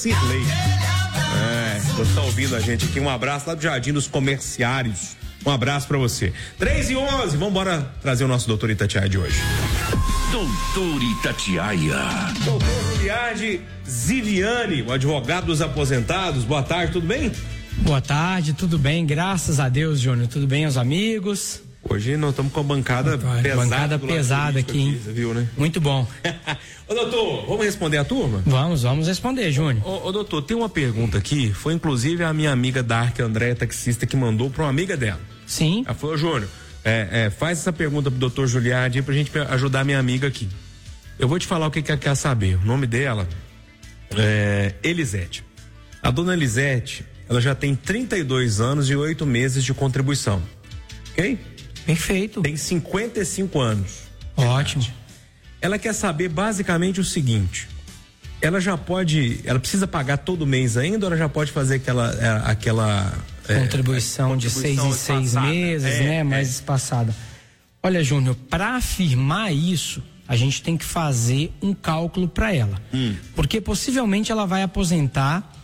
Você tá ouvindo a gente aqui, um abraço lá do Jardim dos Comerciários, um abraço pra você. 3:11, vamos embora trazer o nosso doutor Itatiaia de hoje. Doutor Itatiaia. Doutor Juliardi Ziliani, o advogado dos aposentados, boa tarde, tudo bem? Boa tarde, tudo bem, graças a Deus, Júnior, tudo bem, os amigos? Hoje nós estamos com a bancada pesada aqui, hein? Você viu, né? Muito bom. Ô, doutor, vamos responder a turma? Vamos responder, Júnior. Ô, doutor, tem uma pergunta aqui, foi inclusive a minha amiga Dark Andréia, taxista, que mandou para uma amiga dela. Sim. Ela falou, Júnior, faz essa pergunta pro doutor Juliardi pra gente ajudar a minha amiga aqui. Eu vou te falar o que ela quer saber. O nome dela é Elisete. A dona Elisete, ela já tem 32 anos e 8 meses de contribuição. Ok? Perfeito. Tem 55 anos. Ótimo. Ela quer saber basicamente o seguinte: ela precisa pagar todo mês ainda, ou ela já pode fazer aquela contribuição de 6 em 6 meses, né? Mais espaçada. Olha, Júnior, para afirmar isso, a gente tem que fazer um cálculo para ela. Porque possivelmente ela vai aposentar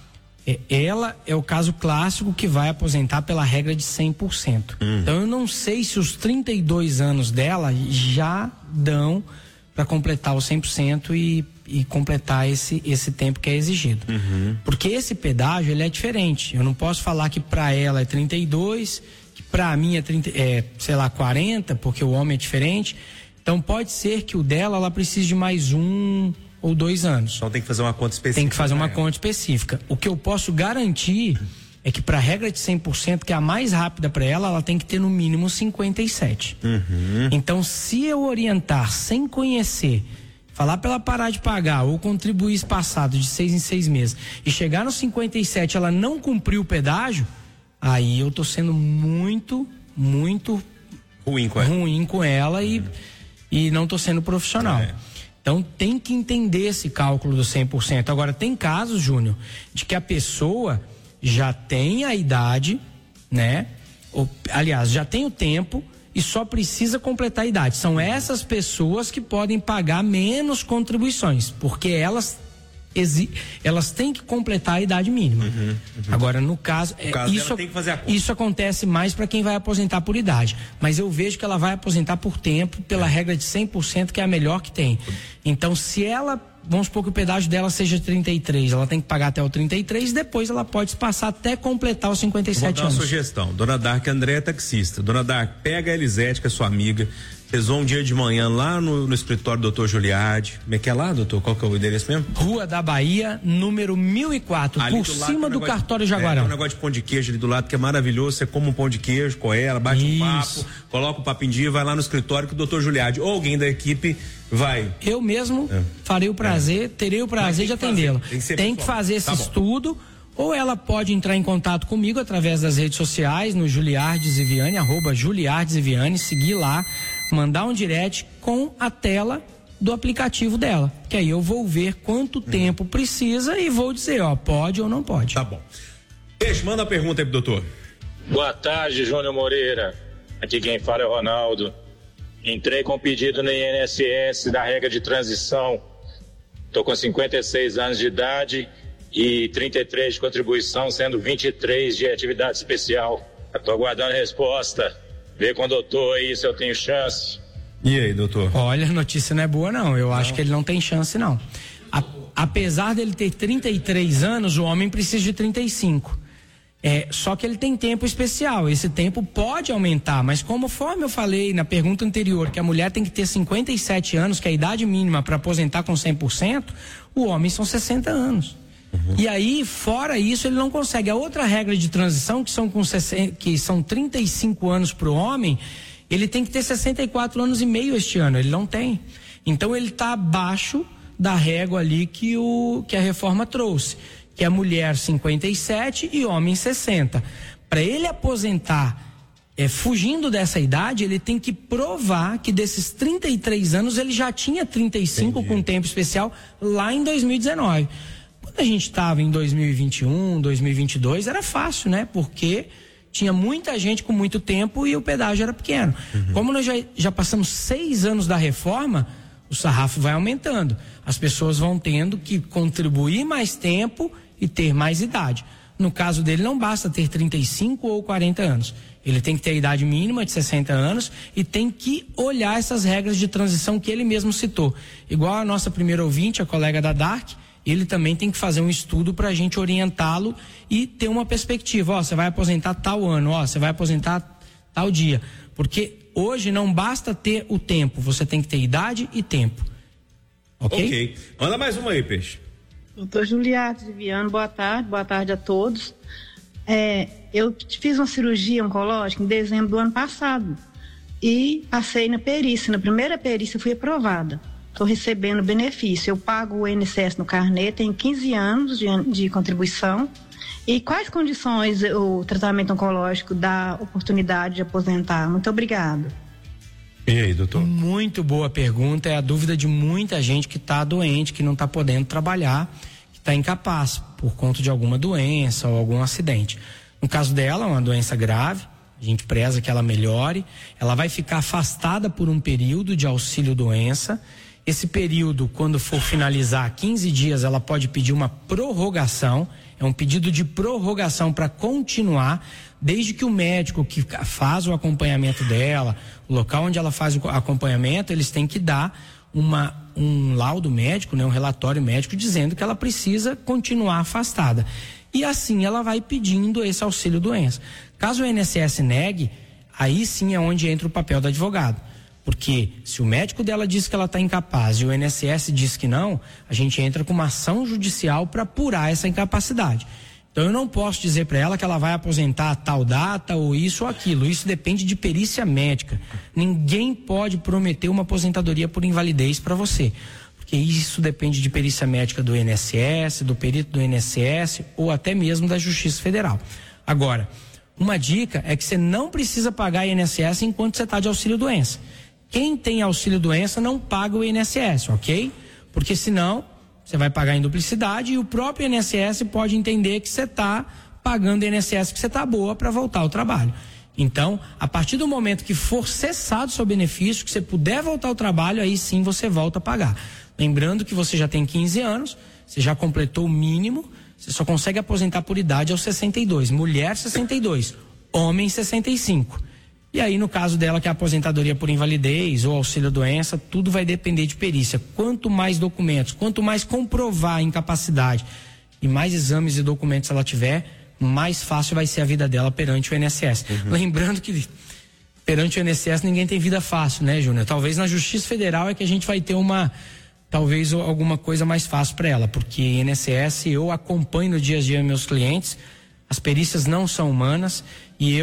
ela é o caso clássico que vai aposentar pela regra de 100%. Então eu não sei se os 32 anos dela já dão para completar os 100% e completar esse tempo que é exigido. Porque esse pedágio, ele é diferente. Eu não posso falar que para ela é 32, que para mim é 40, porque o homem é diferente. Então pode ser que o dela, ela precise de mais 1 ou 2 anos. Então tem que fazer uma conta específica. Tem que fazer uma conta específica. O que eu posso garantir é que para a regra de 100%, que é a mais rápida para ela tem que ter no mínimo 57. Então, se eu orientar sem conhecer, falar para ela parar de pagar ou contribuir espaçado de 6 em 6 meses e chegar no 57 ela não cumpriu o pedágio, aí eu tô sendo muito ruim com ela e não tô sendo profissional. Então tem que entender esse cálculo do 100%. Agora tem casos, Júnior, de que a pessoa já tem a idade, né? Aliás, já tem o tempo e só precisa completar a idade. São essas pessoas que podem pagar menos contribuições, porque elas têm que completar a idade mínima. Agora, no caso, isso tem que fazer a conta. Isso acontece mais para quem vai aposentar por idade. Mas eu vejo que ela vai aposentar por tempo, pela regra de 100%, que é a melhor que tem. Então, se ela, vamos supor que o pedágio dela seja 33, ela tem que pagar até o 33, depois ela pode passar até completar os 57 anos. Vou dar uma sugestão. Dona Dark André é taxista. Dona Dark, pega a Elisete, que é sua amiga. Vocês vão um dia de manhã lá no escritório do Dr. Juliardi. Como é que é lá, doutor? Qual que é o endereço mesmo? Rua da Bahia, número 1004, ali por cima do cartório Jaguarão. Tem um negócio de pão de queijo ali do lado que é maravilhoso. Você come um pão de queijo com ela, bate um papo, coloca o papo em dia, vai lá no escritório que o Dr. Juliardi ou alguém da equipe vai. Eu mesmo farei o prazer, terei o prazer de atendê-la. Tem que fazer esse estudo. Ou ela pode entrar em contato comigo através das redes sociais, no Juliardes e Viane, @Juliardes e Viane, seguir lá, mandar um direct com a tela do aplicativo dela, que aí eu vou ver quanto tempo precisa e vou dizer, pode ou não pode. Tá bom. Manda a pergunta aí pro doutor. Boa tarde, Júnior Moreira. Aqui quem fala é o Ronaldo. Entrei com pedido no INSS da regra de transição. Tô com 56 anos de idade e 33 de contribuição, sendo 23 de atividade especial. Estou aguardando a resposta. Vê com o doutor aí se eu tenho chance. E aí, doutor? Olha, a notícia não é boa, não. Eu acho que ele não tem chance, não. Apesar dele ter 33 anos, o homem precisa de 35. Só que ele tem tempo especial. Esse tempo pode aumentar, mas conforme eu falei na pergunta anterior, que a mulher tem que ter 57 anos, que é a idade mínima para aposentar com 100%, o homem são 60 anos. E aí, fora isso, ele não consegue. A outra regra de transição, que são 35 anos para o homem, ele tem que ter 64 anos e meio este ano. Ele não tem. Então, ele está abaixo da régua ali que a reforma trouxe, que é mulher 57 e homem 60. Para ele aposentar, fugindo dessa idade, ele tem que provar que desses 33 anos ele já tinha 35 com tempo especial lá em 2019. Quando a gente estava em 2021, 2022, era fácil, né? Porque tinha muita gente com muito tempo e o pedágio era pequeno. Como nós já passamos 6 anos da reforma, o sarrafo vai aumentando. As pessoas vão tendo que contribuir mais tempo e ter mais idade. No caso dele, não basta ter 35 ou 40 anos. Ele tem que ter a idade mínima de 60 anos e tem que olhar essas regras de transição que ele mesmo citou. Igual a nossa primeira ouvinte, a colega da Dark, ele também tem que fazer um estudo para a gente orientá-lo e ter uma perspectiva. Você vai aposentar tal ano, você vai aposentar tal dia. Porque hoje não basta ter o tempo, você tem que ter idade e tempo. Ok? Manda mais uma aí, Peixe. Doutor Juliardes Viviane, boa tarde a todos. Eu fiz uma cirurgia oncológica em dezembro do ano passado e passei na perícia. Na primeira perícia fui aprovada. Estou recebendo benefício. Eu pago o INSS no carnê, tenho 15 anos de contribuição. E quais condições o tratamento oncológico dá oportunidade de aposentar? Muito obrigada. E aí, doutor? Muito boa pergunta. É a dúvida de muita gente que está doente, que não está podendo trabalhar, que está incapaz por conta de alguma doença ou algum acidente. No caso dela, é uma doença grave. A gente preza que ela melhore. Ela vai ficar afastada por um período de auxílio-doença. Esse período, quando for finalizar 15 dias, ela pode pedir uma prorrogação, é um pedido de prorrogação para continuar, desde que o médico que faz o acompanhamento dela, o local onde ela faz o acompanhamento, eles têm que dar um laudo médico, né, um relatório médico dizendo que ela precisa continuar afastada. E assim ela vai pedindo esse auxílio-doença. Caso o INSS negue, aí sim é onde entra o papel do advogado. Porque se o médico dela diz que ela está incapaz e o INSS diz que não, a gente entra com uma ação judicial para apurar essa incapacidade. Então eu não posso dizer para ela que ela vai aposentar a tal data ou isso ou aquilo. Isso depende de perícia médica. Ninguém pode prometer uma aposentadoria por invalidez para você. Porque isso depende de perícia médica do INSS, do perito do INSS ou até mesmo da Justiça Federal. Agora, uma dica é que você não precisa pagar INSS enquanto você está de auxílio-doença. Quem tem auxílio-doença não paga o INSS, ok? Porque senão você vai pagar em duplicidade e o próprio INSS pode entender que você está pagando o INSS, que você está boa para voltar ao trabalho. Então, a partir do momento que for cessado seu benefício, que você puder voltar ao trabalho, aí sim você volta a pagar. Lembrando que você já tem 15 anos, você já completou o mínimo, você só consegue aposentar por idade aos 62. Mulher, 62. Homem, 65. E aí, no caso dela, que é a aposentadoria por invalidez ou auxílio-doença, tudo vai depender de perícia. Quanto mais documentos, quanto mais comprovar a incapacidade e mais exames e documentos ela tiver, mais fácil vai ser a vida dela perante o INSS. Lembrando que perante o INSS ninguém tem vida fácil, né, Júnior? Talvez na Justiça Federal é que a gente vai ter talvez alguma coisa mais fácil para ela, porque INSS eu acompanho no dia a dia meus clientes, as perícias não são humanas e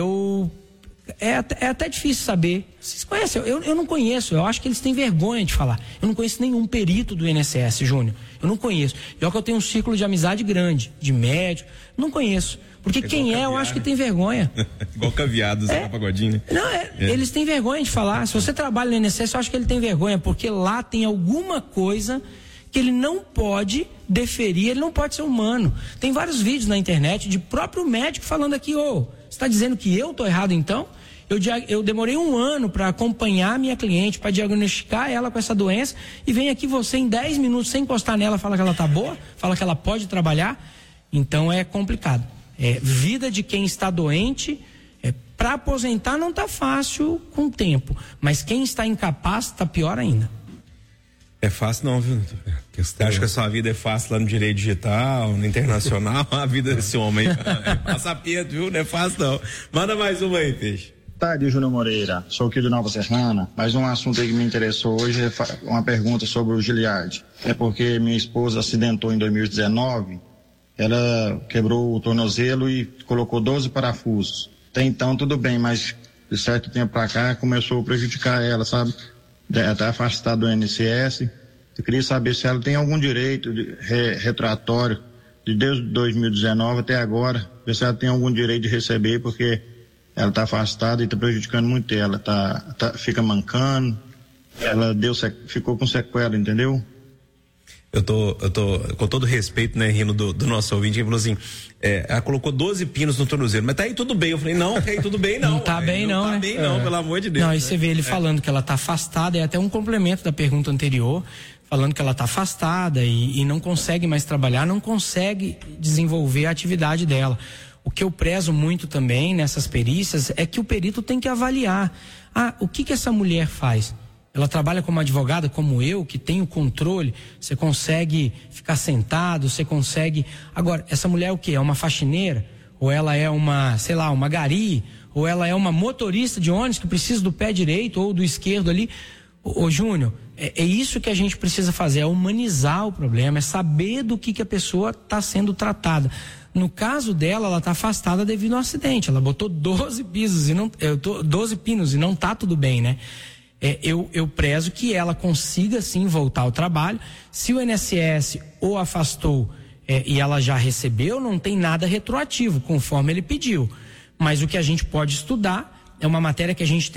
é até difícil saber. Vocês conhecem? Eu não conheço. Eu acho que eles têm vergonha de falar. Eu não conheço nenhum perito do INSS, Júnior. Eu não conheço. E olha que eu tenho um círculo de amizade grande, de médico. Não conheço. Porque quem eu acho que tem vergonha. Igual caviar do Zé Pagodinho. Não, eles têm vergonha de falar. Se você trabalha no INSS, eu acho que ele tem vergonha, porque lá tem alguma coisa que ele não pode deferir, ele não pode ser humano. Tem vários vídeos na internet de próprio médico falando aqui, você está dizendo que eu estou errado então? Eu demorei 1 ano para acompanhar a minha cliente, para diagnosticar ela com essa doença, e vem aqui você em 10 minutos, sem encostar nela, fala que ela está boa, fala que ela pode trabalhar. Então é complicado. Vida de quem está doente, para aposentar não está fácil com o tempo, mas quem está incapaz está pior ainda. É fácil não, viu? Você acha que a sua vida é fácil lá no direito digital, no internacional? A vida desse homem é passapeto, viu? Não é fácil não. Manda mais uma aí, Peixe. Tarde, Júnior Moreira. Sou aqui do Nova Serrana, mas um assunto aí que me interessou hoje é uma pergunta sobre o Gilead. É porque minha esposa acidentou em 2019, ela quebrou o tornozelo e colocou 12 parafusos. Até então tudo bem, mas de certo tempo pra cá começou a prejudicar ela, sabe? Ela está afastada do INSS. Eu queria saber se ela tem algum direito de retratório de desde 2019 até agora, ver se ela tem algum direito de receber, porque ela está afastada e está prejudicando muito ela, fica mancando, ela ficou com sequela, entendeu? Eu tô com todo respeito, né, rindo do nosso ouvinte, que falou assim, ela colocou 12 pinos no tornozelo, mas tá aí tudo bem. Eu falei, não, tá aí tudo bem não. Não tá bem não, né? Não tá bem não, pelo amor de Deus. Não, e você vê ele falando que ela tá afastada, é até um complemento da pergunta anterior, falando que ela tá afastada e não consegue mais trabalhar, não consegue desenvolver a atividade dela. O que eu prezo muito também nessas perícias é que o perito tem que avaliar. O que essa mulher faz? Ela trabalha como advogada, como eu, que tem o controle, você consegue ficar sentado, você consegue... Agora, essa mulher é o quê? É uma faxineira? Ou ela é uma, sei lá, uma gari? Ou ela é uma motorista de ônibus que precisa do pé direito ou do esquerdo ali? Ô Júnior, é isso que a gente precisa fazer, é humanizar o problema, é saber do que a pessoa está sendo tratada. No caso dela, ela está afastada devido ao acidente. Ela botou 12 pinos e não está tudo bem, né? Eu prezo que ela consiga sim voltar ao trabalho. Se o INSS o afastou e ela já recebeu, não tem nada retroativo, conforme ele pediu. Mas o que a gente pode estudar é uma matéria que a gente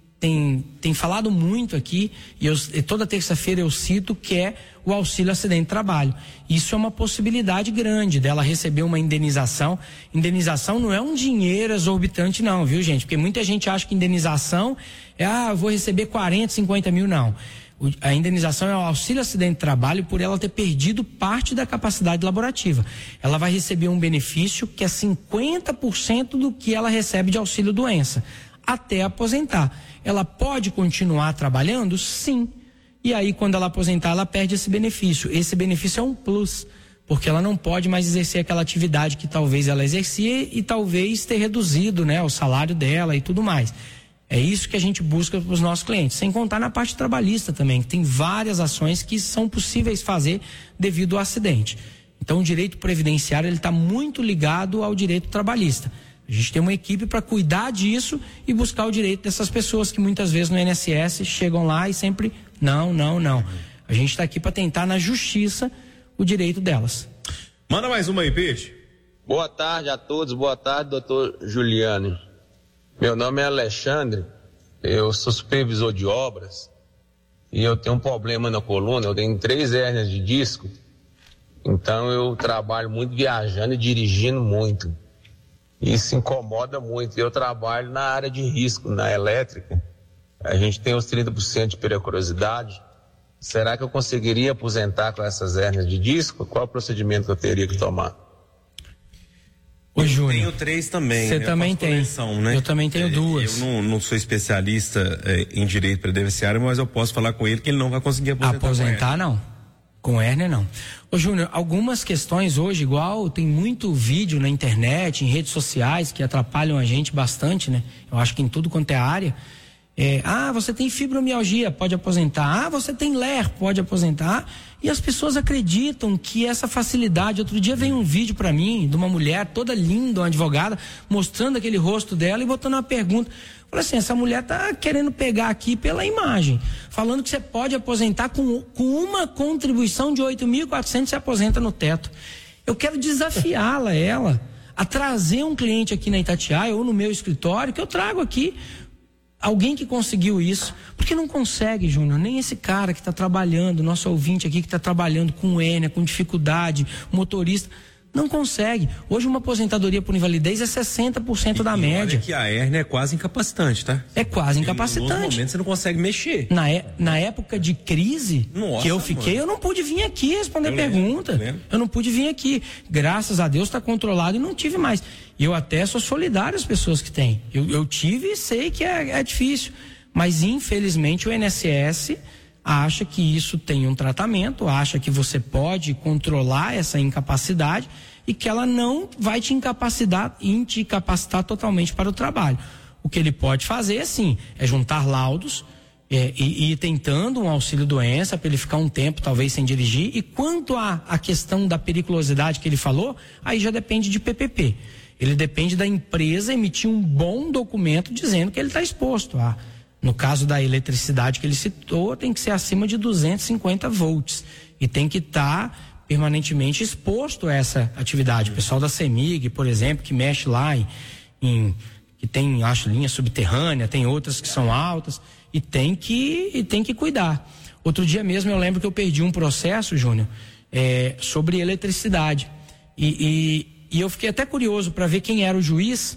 tem falado muito aqui, e toda terça-feira eu cito, que é o auxílio acidente de trabalho. Isso é uma possibilidade grande dela receber uma indenização. Indenização não é um dinheiro exorbitante não, viu gente? Porque muita gente acha que indenização eu vou receber 40, 50 mil, não. A indenização é o auxílio acidente de trabalho por ela ter perdido parte da capacidade laborativa. Ela vai receber um benefício que é 50% do que ela recebe de auxílio doença, até aposentar. Ela pode continuar trabalhando? Sim. E aí, quando ela aposentar, ela perde esse benefício. Esse benefício é um plus, porque ela não pode mais exercer aquela atividade que talvez ela exercia e talvez ter reduzido, né, o salário dela e tudo mais. É isso que a gente busca para os nossos clientes, sem contar na parte trabalhista também, que tem várias ações que são possíveis fazer devido ao acidente. Então, o direito previdenciário ele está muito ligado ao direito trabalhista. A gente tem uma equipe para cuidar disso e buscar o direito dessas pessoas que muitas vezes no INSS chegam lá e sempre não. A gente está aqui para tentar na justiça o direito delas. Manda mais uma aí, Peixe. Boa tarde a todos, boa tarde, doutor Juliane. Meu nome é Alexandre, eu sou supervisor de obras e eu tenho um problema na coluna, eu tenho 3 hérnias de disco, então eu trabalho muito viajando e dirigindo muito. Isso incomoda muito. Eu trabalho na área de risco, na elétrica, a gente tem os 30% de periculosidade. Será que eu conseguiria aposentar com essas hérnias de disco? Qual é o procedimento que eu teria que tomar? Ô, Júnior, tenho 3 também. Você também tem. Né? Eu também tenho 2. Eu não sou especialista em direito previdenciário, mas eu posso falar com ele que ele não vai conseguir aposentar. Aposentar não. Com hérnia não. Ô, Júnior, algumas questões hoje, igual tem muito vídeo na internet, em redes sociais, que atrapalham a gente bastante, né? Eu acho que em tudo quanto é área. Você tem fibromialgia, pode aposentar. Você tem LER, pode aposentar. E as pessoas acreditam que essa facilidade. Outro dia veio um vídeo pra mim de uma mulher toda linda, uma advogada, mostrando aquele rosto dela e botando uma pergunta. Falei assim, essa mulher tá querendo pegar aqui pela imagem, falando que você pode aposentar com uma contribuição de 8.400, você aposenta no teto. Eu quero desafiá-la, a trazer um cliente aqui na Itatiaia ou no meu escritório, que eu trago aqui alguém que conseguiu isso, porque não consegue, Júnior, nem esse cara que está trabalhando, nosso ouvinte aqui que está trabalhando com hérnia, com dificuldade, motorista, não consegue. Hoje uma aposentadoria por invalidez é 60% da média. Olha que a hérnia é quase incapacitante, tá? É quase incapacitante. Em momentos você não consegue mexer. Na época de crise que eu fiquei, eu não pude vir aqui responder pergunta. Eu não pude vir aqui. Graças a Deus está controlado e não tive mais. E eu até sou solidário às pessoas que têm. Eu tive e sei que é difícil. Mas infelizmente o INSS acha que isso tem um tratamento, acha que você pode controlar essa incapacidade e que ela não vai te incapacitar totalmente para o trabalho. O que ele pode fazer, sim, é juntar laudos e ir tentando um auxílio doença para ele ficar um tempo talvez sem dirigir. E quanto à questão da periculosidade que ele falou, aí já depende de PPP. Ele depende da empresa emitir um bom documento dizendo que ele está exposto a... No caso da eletricidade que ele citou, tem que ser acima de 250 volts e tem que estar permanentemente exposto a essa atividade. O pessoal da CEMIG, por exemplo, que mexe lá que tem, acho, linha subterrânea, tem outras que são altas e tem que cuidar. Outro dia mesmo eu lembro que eu perdi um processo, Júnior, sobre eletricidade e eu fiquei até curioso para ver quem era o juiz.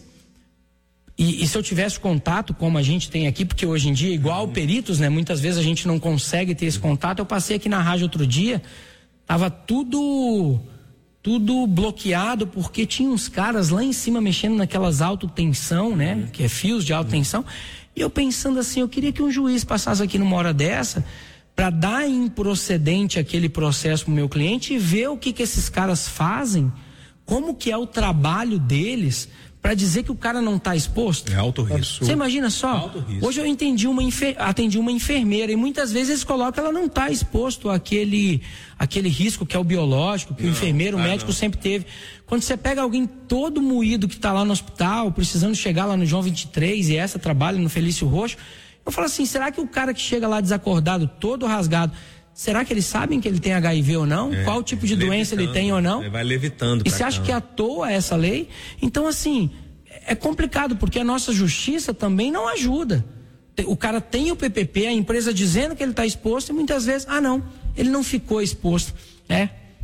E se eu tivesse contato, como a gente tem aqui, porque hoje em dia, igual peritos, né? Muitas vezes a gente não consegue ter esse contato. Eu passei aqui na rádio outro dia, tava tudo bloqueado, porque tinha uns caras lá em cima mexendo naquelas alta tensão, né? Que é fios de alta tensão. E eu pensando assim, eu queria que um juiz passasse aqui numa hora dessa, para dar improcedente aquele processo pro meu cliente e ver o que esses caras fazem, como que é o trabalho deles, para dizer que o cara não está exposto. É alto risco. Você imagina só? Hoje eu atendi uma enfermeira e muitas vezes eles colocam que ela não está exposto àquele risco que é o biológico, que o enfermeiro, o médico sempre teve. Quando você pega alguém todo moído que está lá no hospital, precisando chegar lá no João 23 e essa trabalha no Felício Roxo, eu falo assim, será que o cara que chega lá desacordado, todo rasgado, será que eles sabem que ele tem HIV ou não? Qual tipo de doença ele tem ou não? Ele vai levitando. E você acha que é à toa essa lei? Então, assim, é complicado, porque a nossa justiça também não ajuda. O cara tem o PPP, a empresa dizendo que ele está exposto e muitas vezes, não, ele não ficou exposto, né?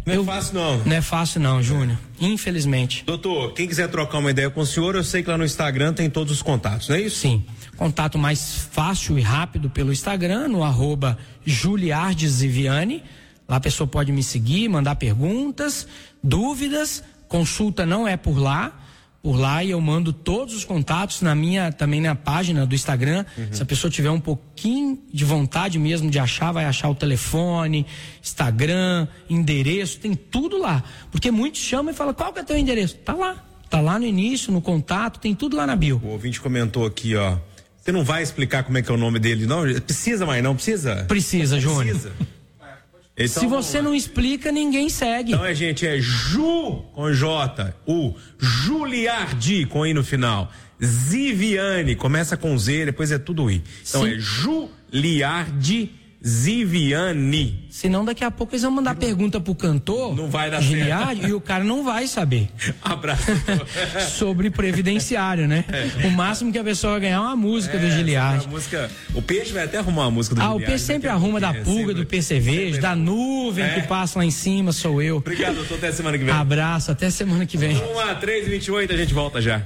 Não é fácil não. Não é fácil não, Júnior. Infelizmente. Doutor, quem quiser trocar uma ideia com o senhor, eu sei que lá no Instagram tem todos os contatos, não é isso? Sim. Contato mais fácil e rápido pelo Instagram, no @JuliardesViviane. Lá a pessoa pode me seguir, mandar perguntas, dúvidas. Consulta não é por lá. Por lá eu mando todos os contatos também na página do Instagram. Se a pessoa tiver um pouquinho de vontade mesmo de achar, vai achar o telefone, Instagram, endereço, tem tudo lá. Porque muitos chamam e falam, qual que é teu endereço? Tá lá no início, no contato, tem tudo lá na bio. O ouvinte comentou aqui, ó, você não vai explicar como é que é o nome dele, não? Precisa, mas não precisa? Precisa, Júnior. Precisa. Então, se você não explica, ninguém segue. Então, gente, é Ju com J, o Juliardi com I no final. Ziviane, começa com Z, depois é tudo I. Então é Juliardi Ziviane. Senão daqui a pouco eles vão mandar pergunta pro cantor. Não vai dar Giliard, e o cara não vai saber. Abraço. Sobre previdenciário, né? O máximo que a pessoa vai ganhar é uma música do Giliard. O Peixe vai até arrumar uma música do Giliard. O Peixe sempre arruma da pulga, do percevejo, da nuvem que passa lá em cima, sou eu. Obrigado, doutor. Até semana que vem. Abraço, até semana que vem. 3h28, a gente volta já.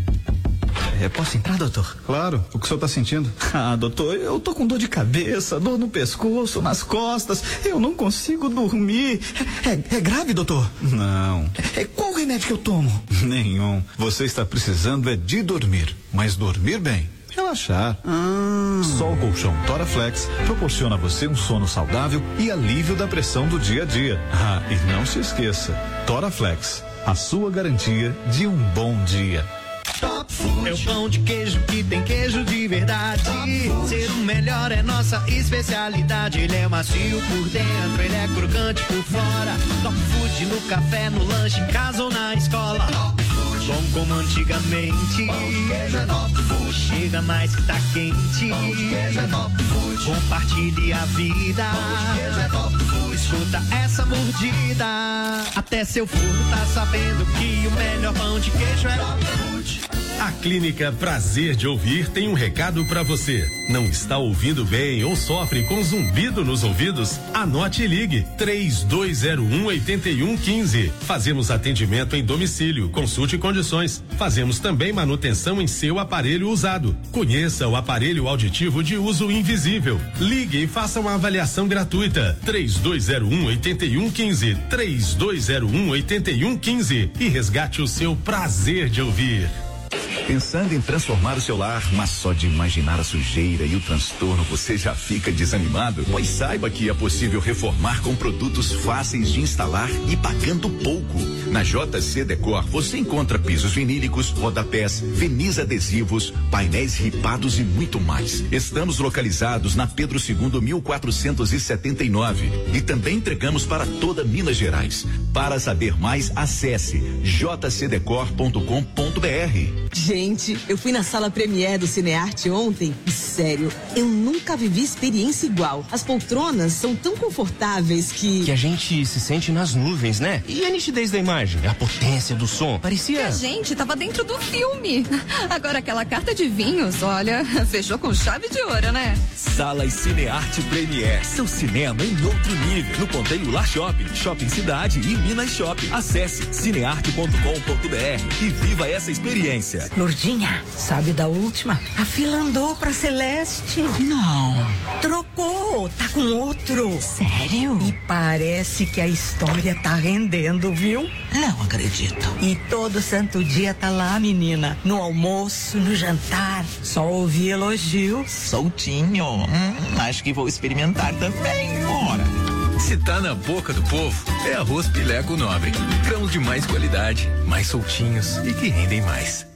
Posso entrar, doutor? Claro. O que o senhor tá sentindo? Doutor, eu tô com dor de cabeça, dor no pescoço, nas costas. Eu não consigo dormir. É grave, doutor? Não. Qual remédio que eu tomo? Nenhum. Você está precisando é de dormir, mas dormir bem. Relaxar. Só o colchão Toraflex proporciona a você um sono saudável e alívio da pressão do dia a dia. E não se esqueça, Toraflex, a sua garantia de um bom dia. Top Food é o pão de queijo que tem queijo de verdade. Ser o melhor é nossa especialidade. Ele é macio por dentro, ele é crocante por fora. Top Food no café, no lanche, em casa ou na escola. Bom como antigamente. Pão de queijo é Top Food. Chega mais que tá quente. Pão de queijo é Top Food. Compartilhe a vida. Pão de queijo é Top Food. Escuta essa mordida. Até seu forno tá sabendo que o melhor pão de queijo é Top Food. A Clínica Prazer de Ouvir tem um recado para você. Não está ouvindo bem ou sofre com zumbido nos ouvidos? Anote e ligue 3201-8115. Fazemos atendimento em domicílio, consulte condições. Fazemos também manutenção em seu aparelho usado. Conheça o aparelho auditivo de uso invisível. Ligue e faça uma avaliação gratuita. 3201-8115. 3201-8115 e resgate o seu prazer de ouvir. Pensando em transformar o seu lar, mas só de imaginar a sujeira e o transtorno você já fica desanimado? Pois saiba que é possível reformar com produtos fáceis de instalar e pagando pouco. Na JC Decor você encontra pisos vinílicos, rodapés, verniz adesivos, painéis ripados e muito mais. Estamos localizados na Pedro II 1479 e também entregamos para toda Minas Gerais. Para saber mais, acesse jcdecor.com.br. Gente, eu fui na sala Premier do Cinearte ontem e, sério, eu nunca vivi experiência igual. As poltronas são tão confortáveis que a gente se sente nas nuvens, né? E a nitidez da imagem, a potência do som, parecia... Que a gente tava dentro do filme. Agora aquela carta de vinhos, olha, fechou com chave de ouro, né? Sala e Cinearte Premier, seu cinema em outro nível. No Ponteio Lar Shopping, Shopping Cidade e Minas Shopping. Acesse cinearte.com.br e viva essa experiência. Lourdinha, sabe da última? A fila andou pra Celeste. Não. Trocou, tá com outro. Sério? E parece que a história tá rendendo, viu? Não acredito. E todo santo dia tá lá, menina. No almoço, no jantar. Só ouvi elogios. Soltinho. Acho que vou experimentar também. Ora. Se tá na boca do povo, é arroz Pileco Nobre. Grãos de mais qualidade, mais soltinhos e que rendem mais.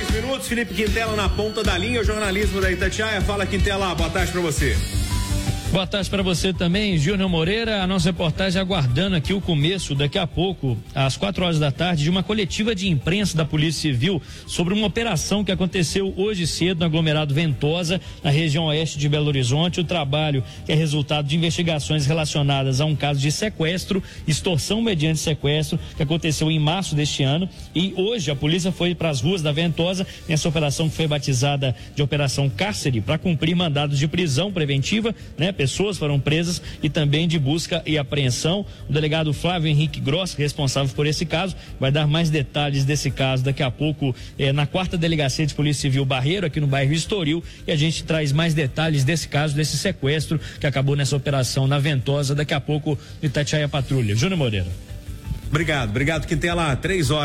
Felipe Quintela na ponta da linha, o jornalismo da Itatiaia. Fala, Quintela, boa tarde pra você. Boa tarde para você também, Júnior Moreira. A nossa reportagem aguardando aqui o começo, daqui a pouco, às 4 horas da tarde, de uma coletiva de imprensa da Polícia Civil sobre uma operação que aconteceu hoje cedo no aglomerado Ventosa, na região oeste de Belo Horizonte. O trabalho que é resultado de investigações relacionadas a um caso de sequestro, extorsão mediante sequestro, que aconteceu em março deste ano. E hoje a polícia foi para as ruas da Ventosa nessa operação que foi batizada de Operação Cárcere, para cumprir mandados de prisão preventiva, né? Pessoas foram presas e também de busca e apreensão. O delegado Flávio Henrique Gross, responsável por esse caso, vai dar mais detalhes desse caso daqui a pouco na 4ª Delegacia de Polícia Civil Barreiro, aqui no bairro Estoril, e a gente traz mais detalhes desse caso, desse sequestro que acabou nessa operação na Ventosa, daqui a pouco no Itatiaia Patrulha. Júnior Moreira. Obrigado, Quintela.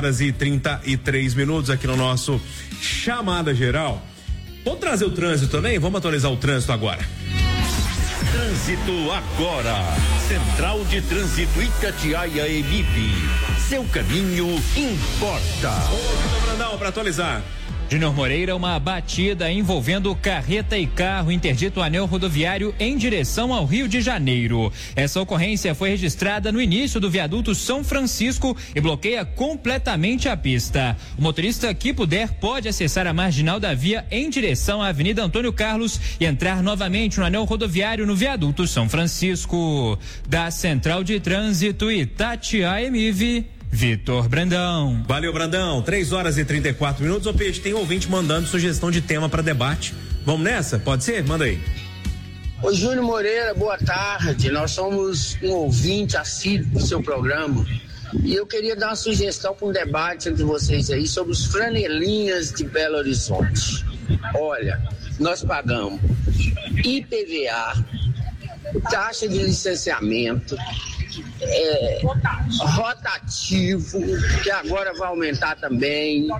3h33 aqui no nosso Chamada Geral. Vamos trazer o trânsito também? Vamos atualizar o trânsito agora. Trânsito agora. Central de Trânsito Itatiaia Emip. Seu caminho importa. Ô, Brandão, para atualizar. Júnior Moreira, uma batida envolvendo carreta e carro interdito o anel rodoviário em direção ao Rio de Janeiro. Essa ocorrência foi registrada no início do viaduto São Francisco e bloqueia completamente a pista. O motorista que puder pode acessar a marginal da via em direção à Avenida Antônio Carlos e entrar novamente no anel rodoviário no viaduto São Francisco. Da Central de Trânsito Itatiaia Emiv, Vitor Brandão. Valeu, Brandão. 3h34. Ô, Peixe, tem ouvinte mandando sugestão de tema para debate. Vamos nessa? Pode ser? Manda aí. Ô, Júnior Moreira, boa tarde. Nós somos um ouvinte assíduo do seu programa. E eu queria dar uma sugestão para um debate entre vocês aí sobre os flanelinhas de Belo Horizonte. Olha, nós pagamos IPVA, taxa de licenciamento, rotativo, que agora vai aumentar também.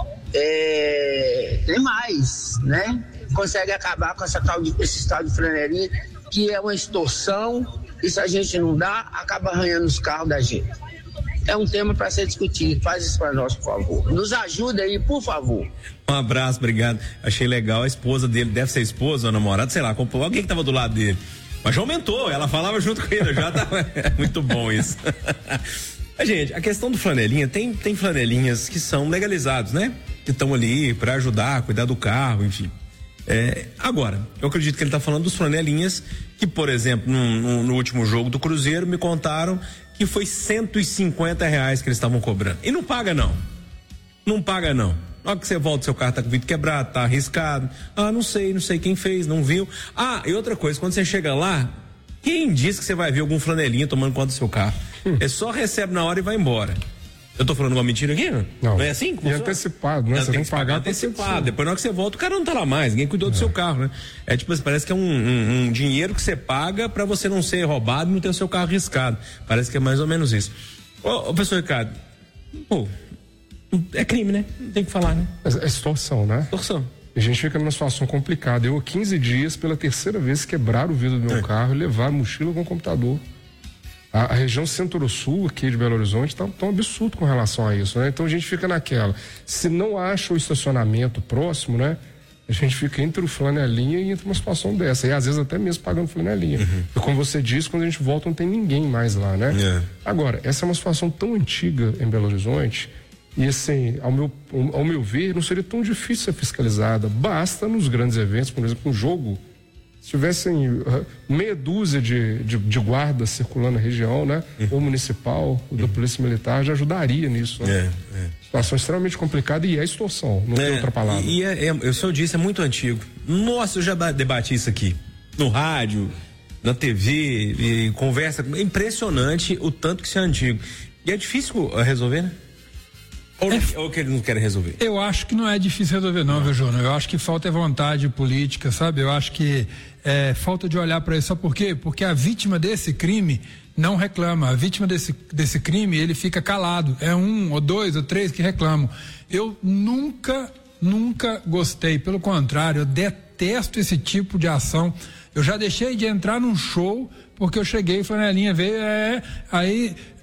Tem mais, né? Consegue acabar com esse tal de flanelinha, que é uma extorsão, e se a gente não dá, acaba arranhando os carros da gente. É um tema para ser discutido. Faz isso para nós, por favor. Nos ajuda aí, por favor. Um abraço, obrigado. Achei legal. A esposa dele, deve ser esposa ou namorada, sei lá, alguém que tava do lado dele. Mas já aumentou, ela falava junto com ele, já tá. É muito bom isso. Gente, a questão do flanelinha, tem flanelinhas que são legalizados, né? Que estão ali para ajudar, cuidar do carro, enfim. Agora, eu acredito que ele tá falando dos flanelinhas que, por exemplo, no último jogo do Cruzeiro, me contaram que foi R$150 que eles estavam cobrando. E não paga não. Não paga não. Na hora que você volta, seu carro tá com o vidro quebrado, tá arriscado. Não sei quem fez, não viu. E outra coisa, quando você chega lá, quem diz que você vai ver algum flanelinha tomando conta do seu carro? É só recebe na hora e vai embora. Eu tô falando uma mentira aqui? Não é assim? E antecipado, né? Você tem que pagar antecipado. Depois na hora que você volta, o cara não tá lá mais, ninguém cuidou do seu carro, né? Tipo, parece que é um dinheiro que você paga pra você não ser roubado e não ter o seu carro arriscado. Parece que é mais ou menos isso. Ô, professor Ricardo, é crime, né? Não tem o que falar, né? É extorsão, né? Extorsão. A gente fica numa situação complicada. Eu, há 15 dias, pela terceira vez, quebraram o vidro do meu carro e levaram mochila com computador. A região centro-sul aqui de Belo Horizonte tá um absurdo com relação a isso, né? Então a gente fica naquela. Se não acha o estacionamento próximo, né? A gente fica entre o flanelinha e entre uma situação dessa. E às vezes até mesmo pagando flanelinha. E como você disse, quando a gente volta não tem ninguém mais lá, né? Agora, essa é uma situação tão antiga em Belo Horizonte. E assim, ao meu ver, não seria tão difícil ser fiscalizada. Basta nos grandes eventos, por exemplo, um jogo, se tivessem meia dúzia de guardas circulando na região, né? Ou municipal, ou da Polícia Militar, já ajudaria nisso. Né? Situação extremamente complicada e é extorsão, não tem outra palavra. O senhor disse, é muito antigo. Nossa, eu já debati isso aqui. No rádio, na TV, e conversa. É impressionante o tanto que isso é antigo. E é difícil resolver, né? Ou que eles não querem resolver? Eu acho que não é difícil resolver não, viu, Júnior? Eu acho que falta vontade política, sabe? Eu acho que falta de olhar para isso. Sabe por quê? Porque a vítima desse crime não reclama. A vítima desse crime, ele fica calado. É 1 ou 2 ou 3 que reclamam. Eu nunca gostei. Pelo contrário, eu detesto esse tipo de ação. Eu já deixei de entrar num show porque eu cheguei e flanelinha veio, aí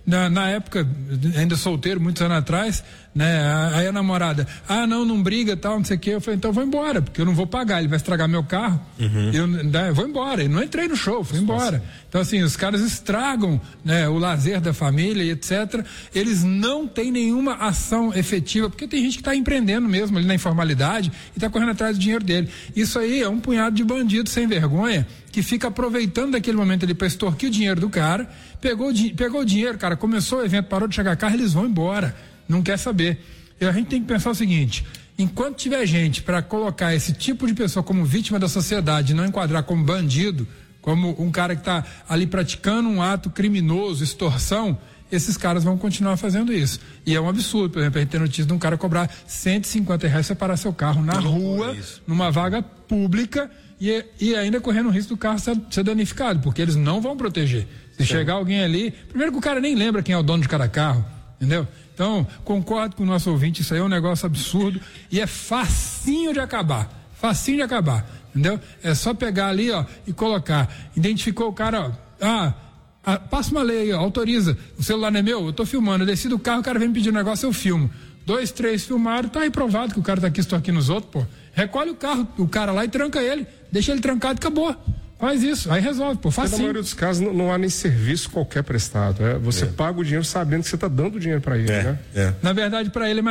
Na época, ainda solteiro, muitos anos atrás, né? Aí a namorada, não briga, tal, não sei o quê. Eu falei, então eu vou embora, porque eu não vou pagar, ele vai estragar meu carro. Eu vou embora. E não entrei no show, fui embora. Então, assim, os caras estragam, né, o lazer da família e etc. Eles não têm nenhuma ação efetiva, porque tem gente que está empreendendo mesmo ali na informalidade e está correndo atrás do dinheiro dele. Isso aí é um punhado de bandidos sem vergonha que fica aproveitando daquele momento ali para extorquir o dinheiro do cara, pegou o dinheiro, cara, começou o evento, parou de chegar carro, eles vão embora, não quer saber. E a gente tem que pensar o seguinte, enquanto tiver gente para colocar esse tipo de pessoa como vítima da sociedade, não enquadrar como bandido, como um cara que está ali praticando um ato criminoso, extorsão, esses caras vão continuar fazendo isso. E é um absurdo, por exemplo, a gente tem notícia de um cara cobrar R$150 para parar seu carro na rua, numa vaga pública, e ainda correndo o risco do carro ser danificado, porque eles não vão proteger. Se chegar alguém ali, primeiro que o cara nem lembra quem é o dono de cada carro, entendeu? Então, concordo com o nosso ouvinte, isso aí é um negócio absurdo e é facinho de acabar, entendeu? É só pegar ali, ó, e colocar. Identificou o cara, ó, passa uma lei aí, ó, autoriza, o celular não é meu, eu tô filmando, eu desci do carro, o cara vem me pedir um negócio, eu filmo. 2, 3 filmaram, tá aí provado que o cara tá aqui extorquindo os outros, pô. Recolhe o carro, o cara lá e tranca ele, deixa ele trancado e acabou. Faz isso, aí resolve, pô, faz. Na maioria dos casos não há nem serviço qualquer prestado, você paga o dinheiro sabendo que você tá dando dinheiro para ele, né? Na verdade, para ele é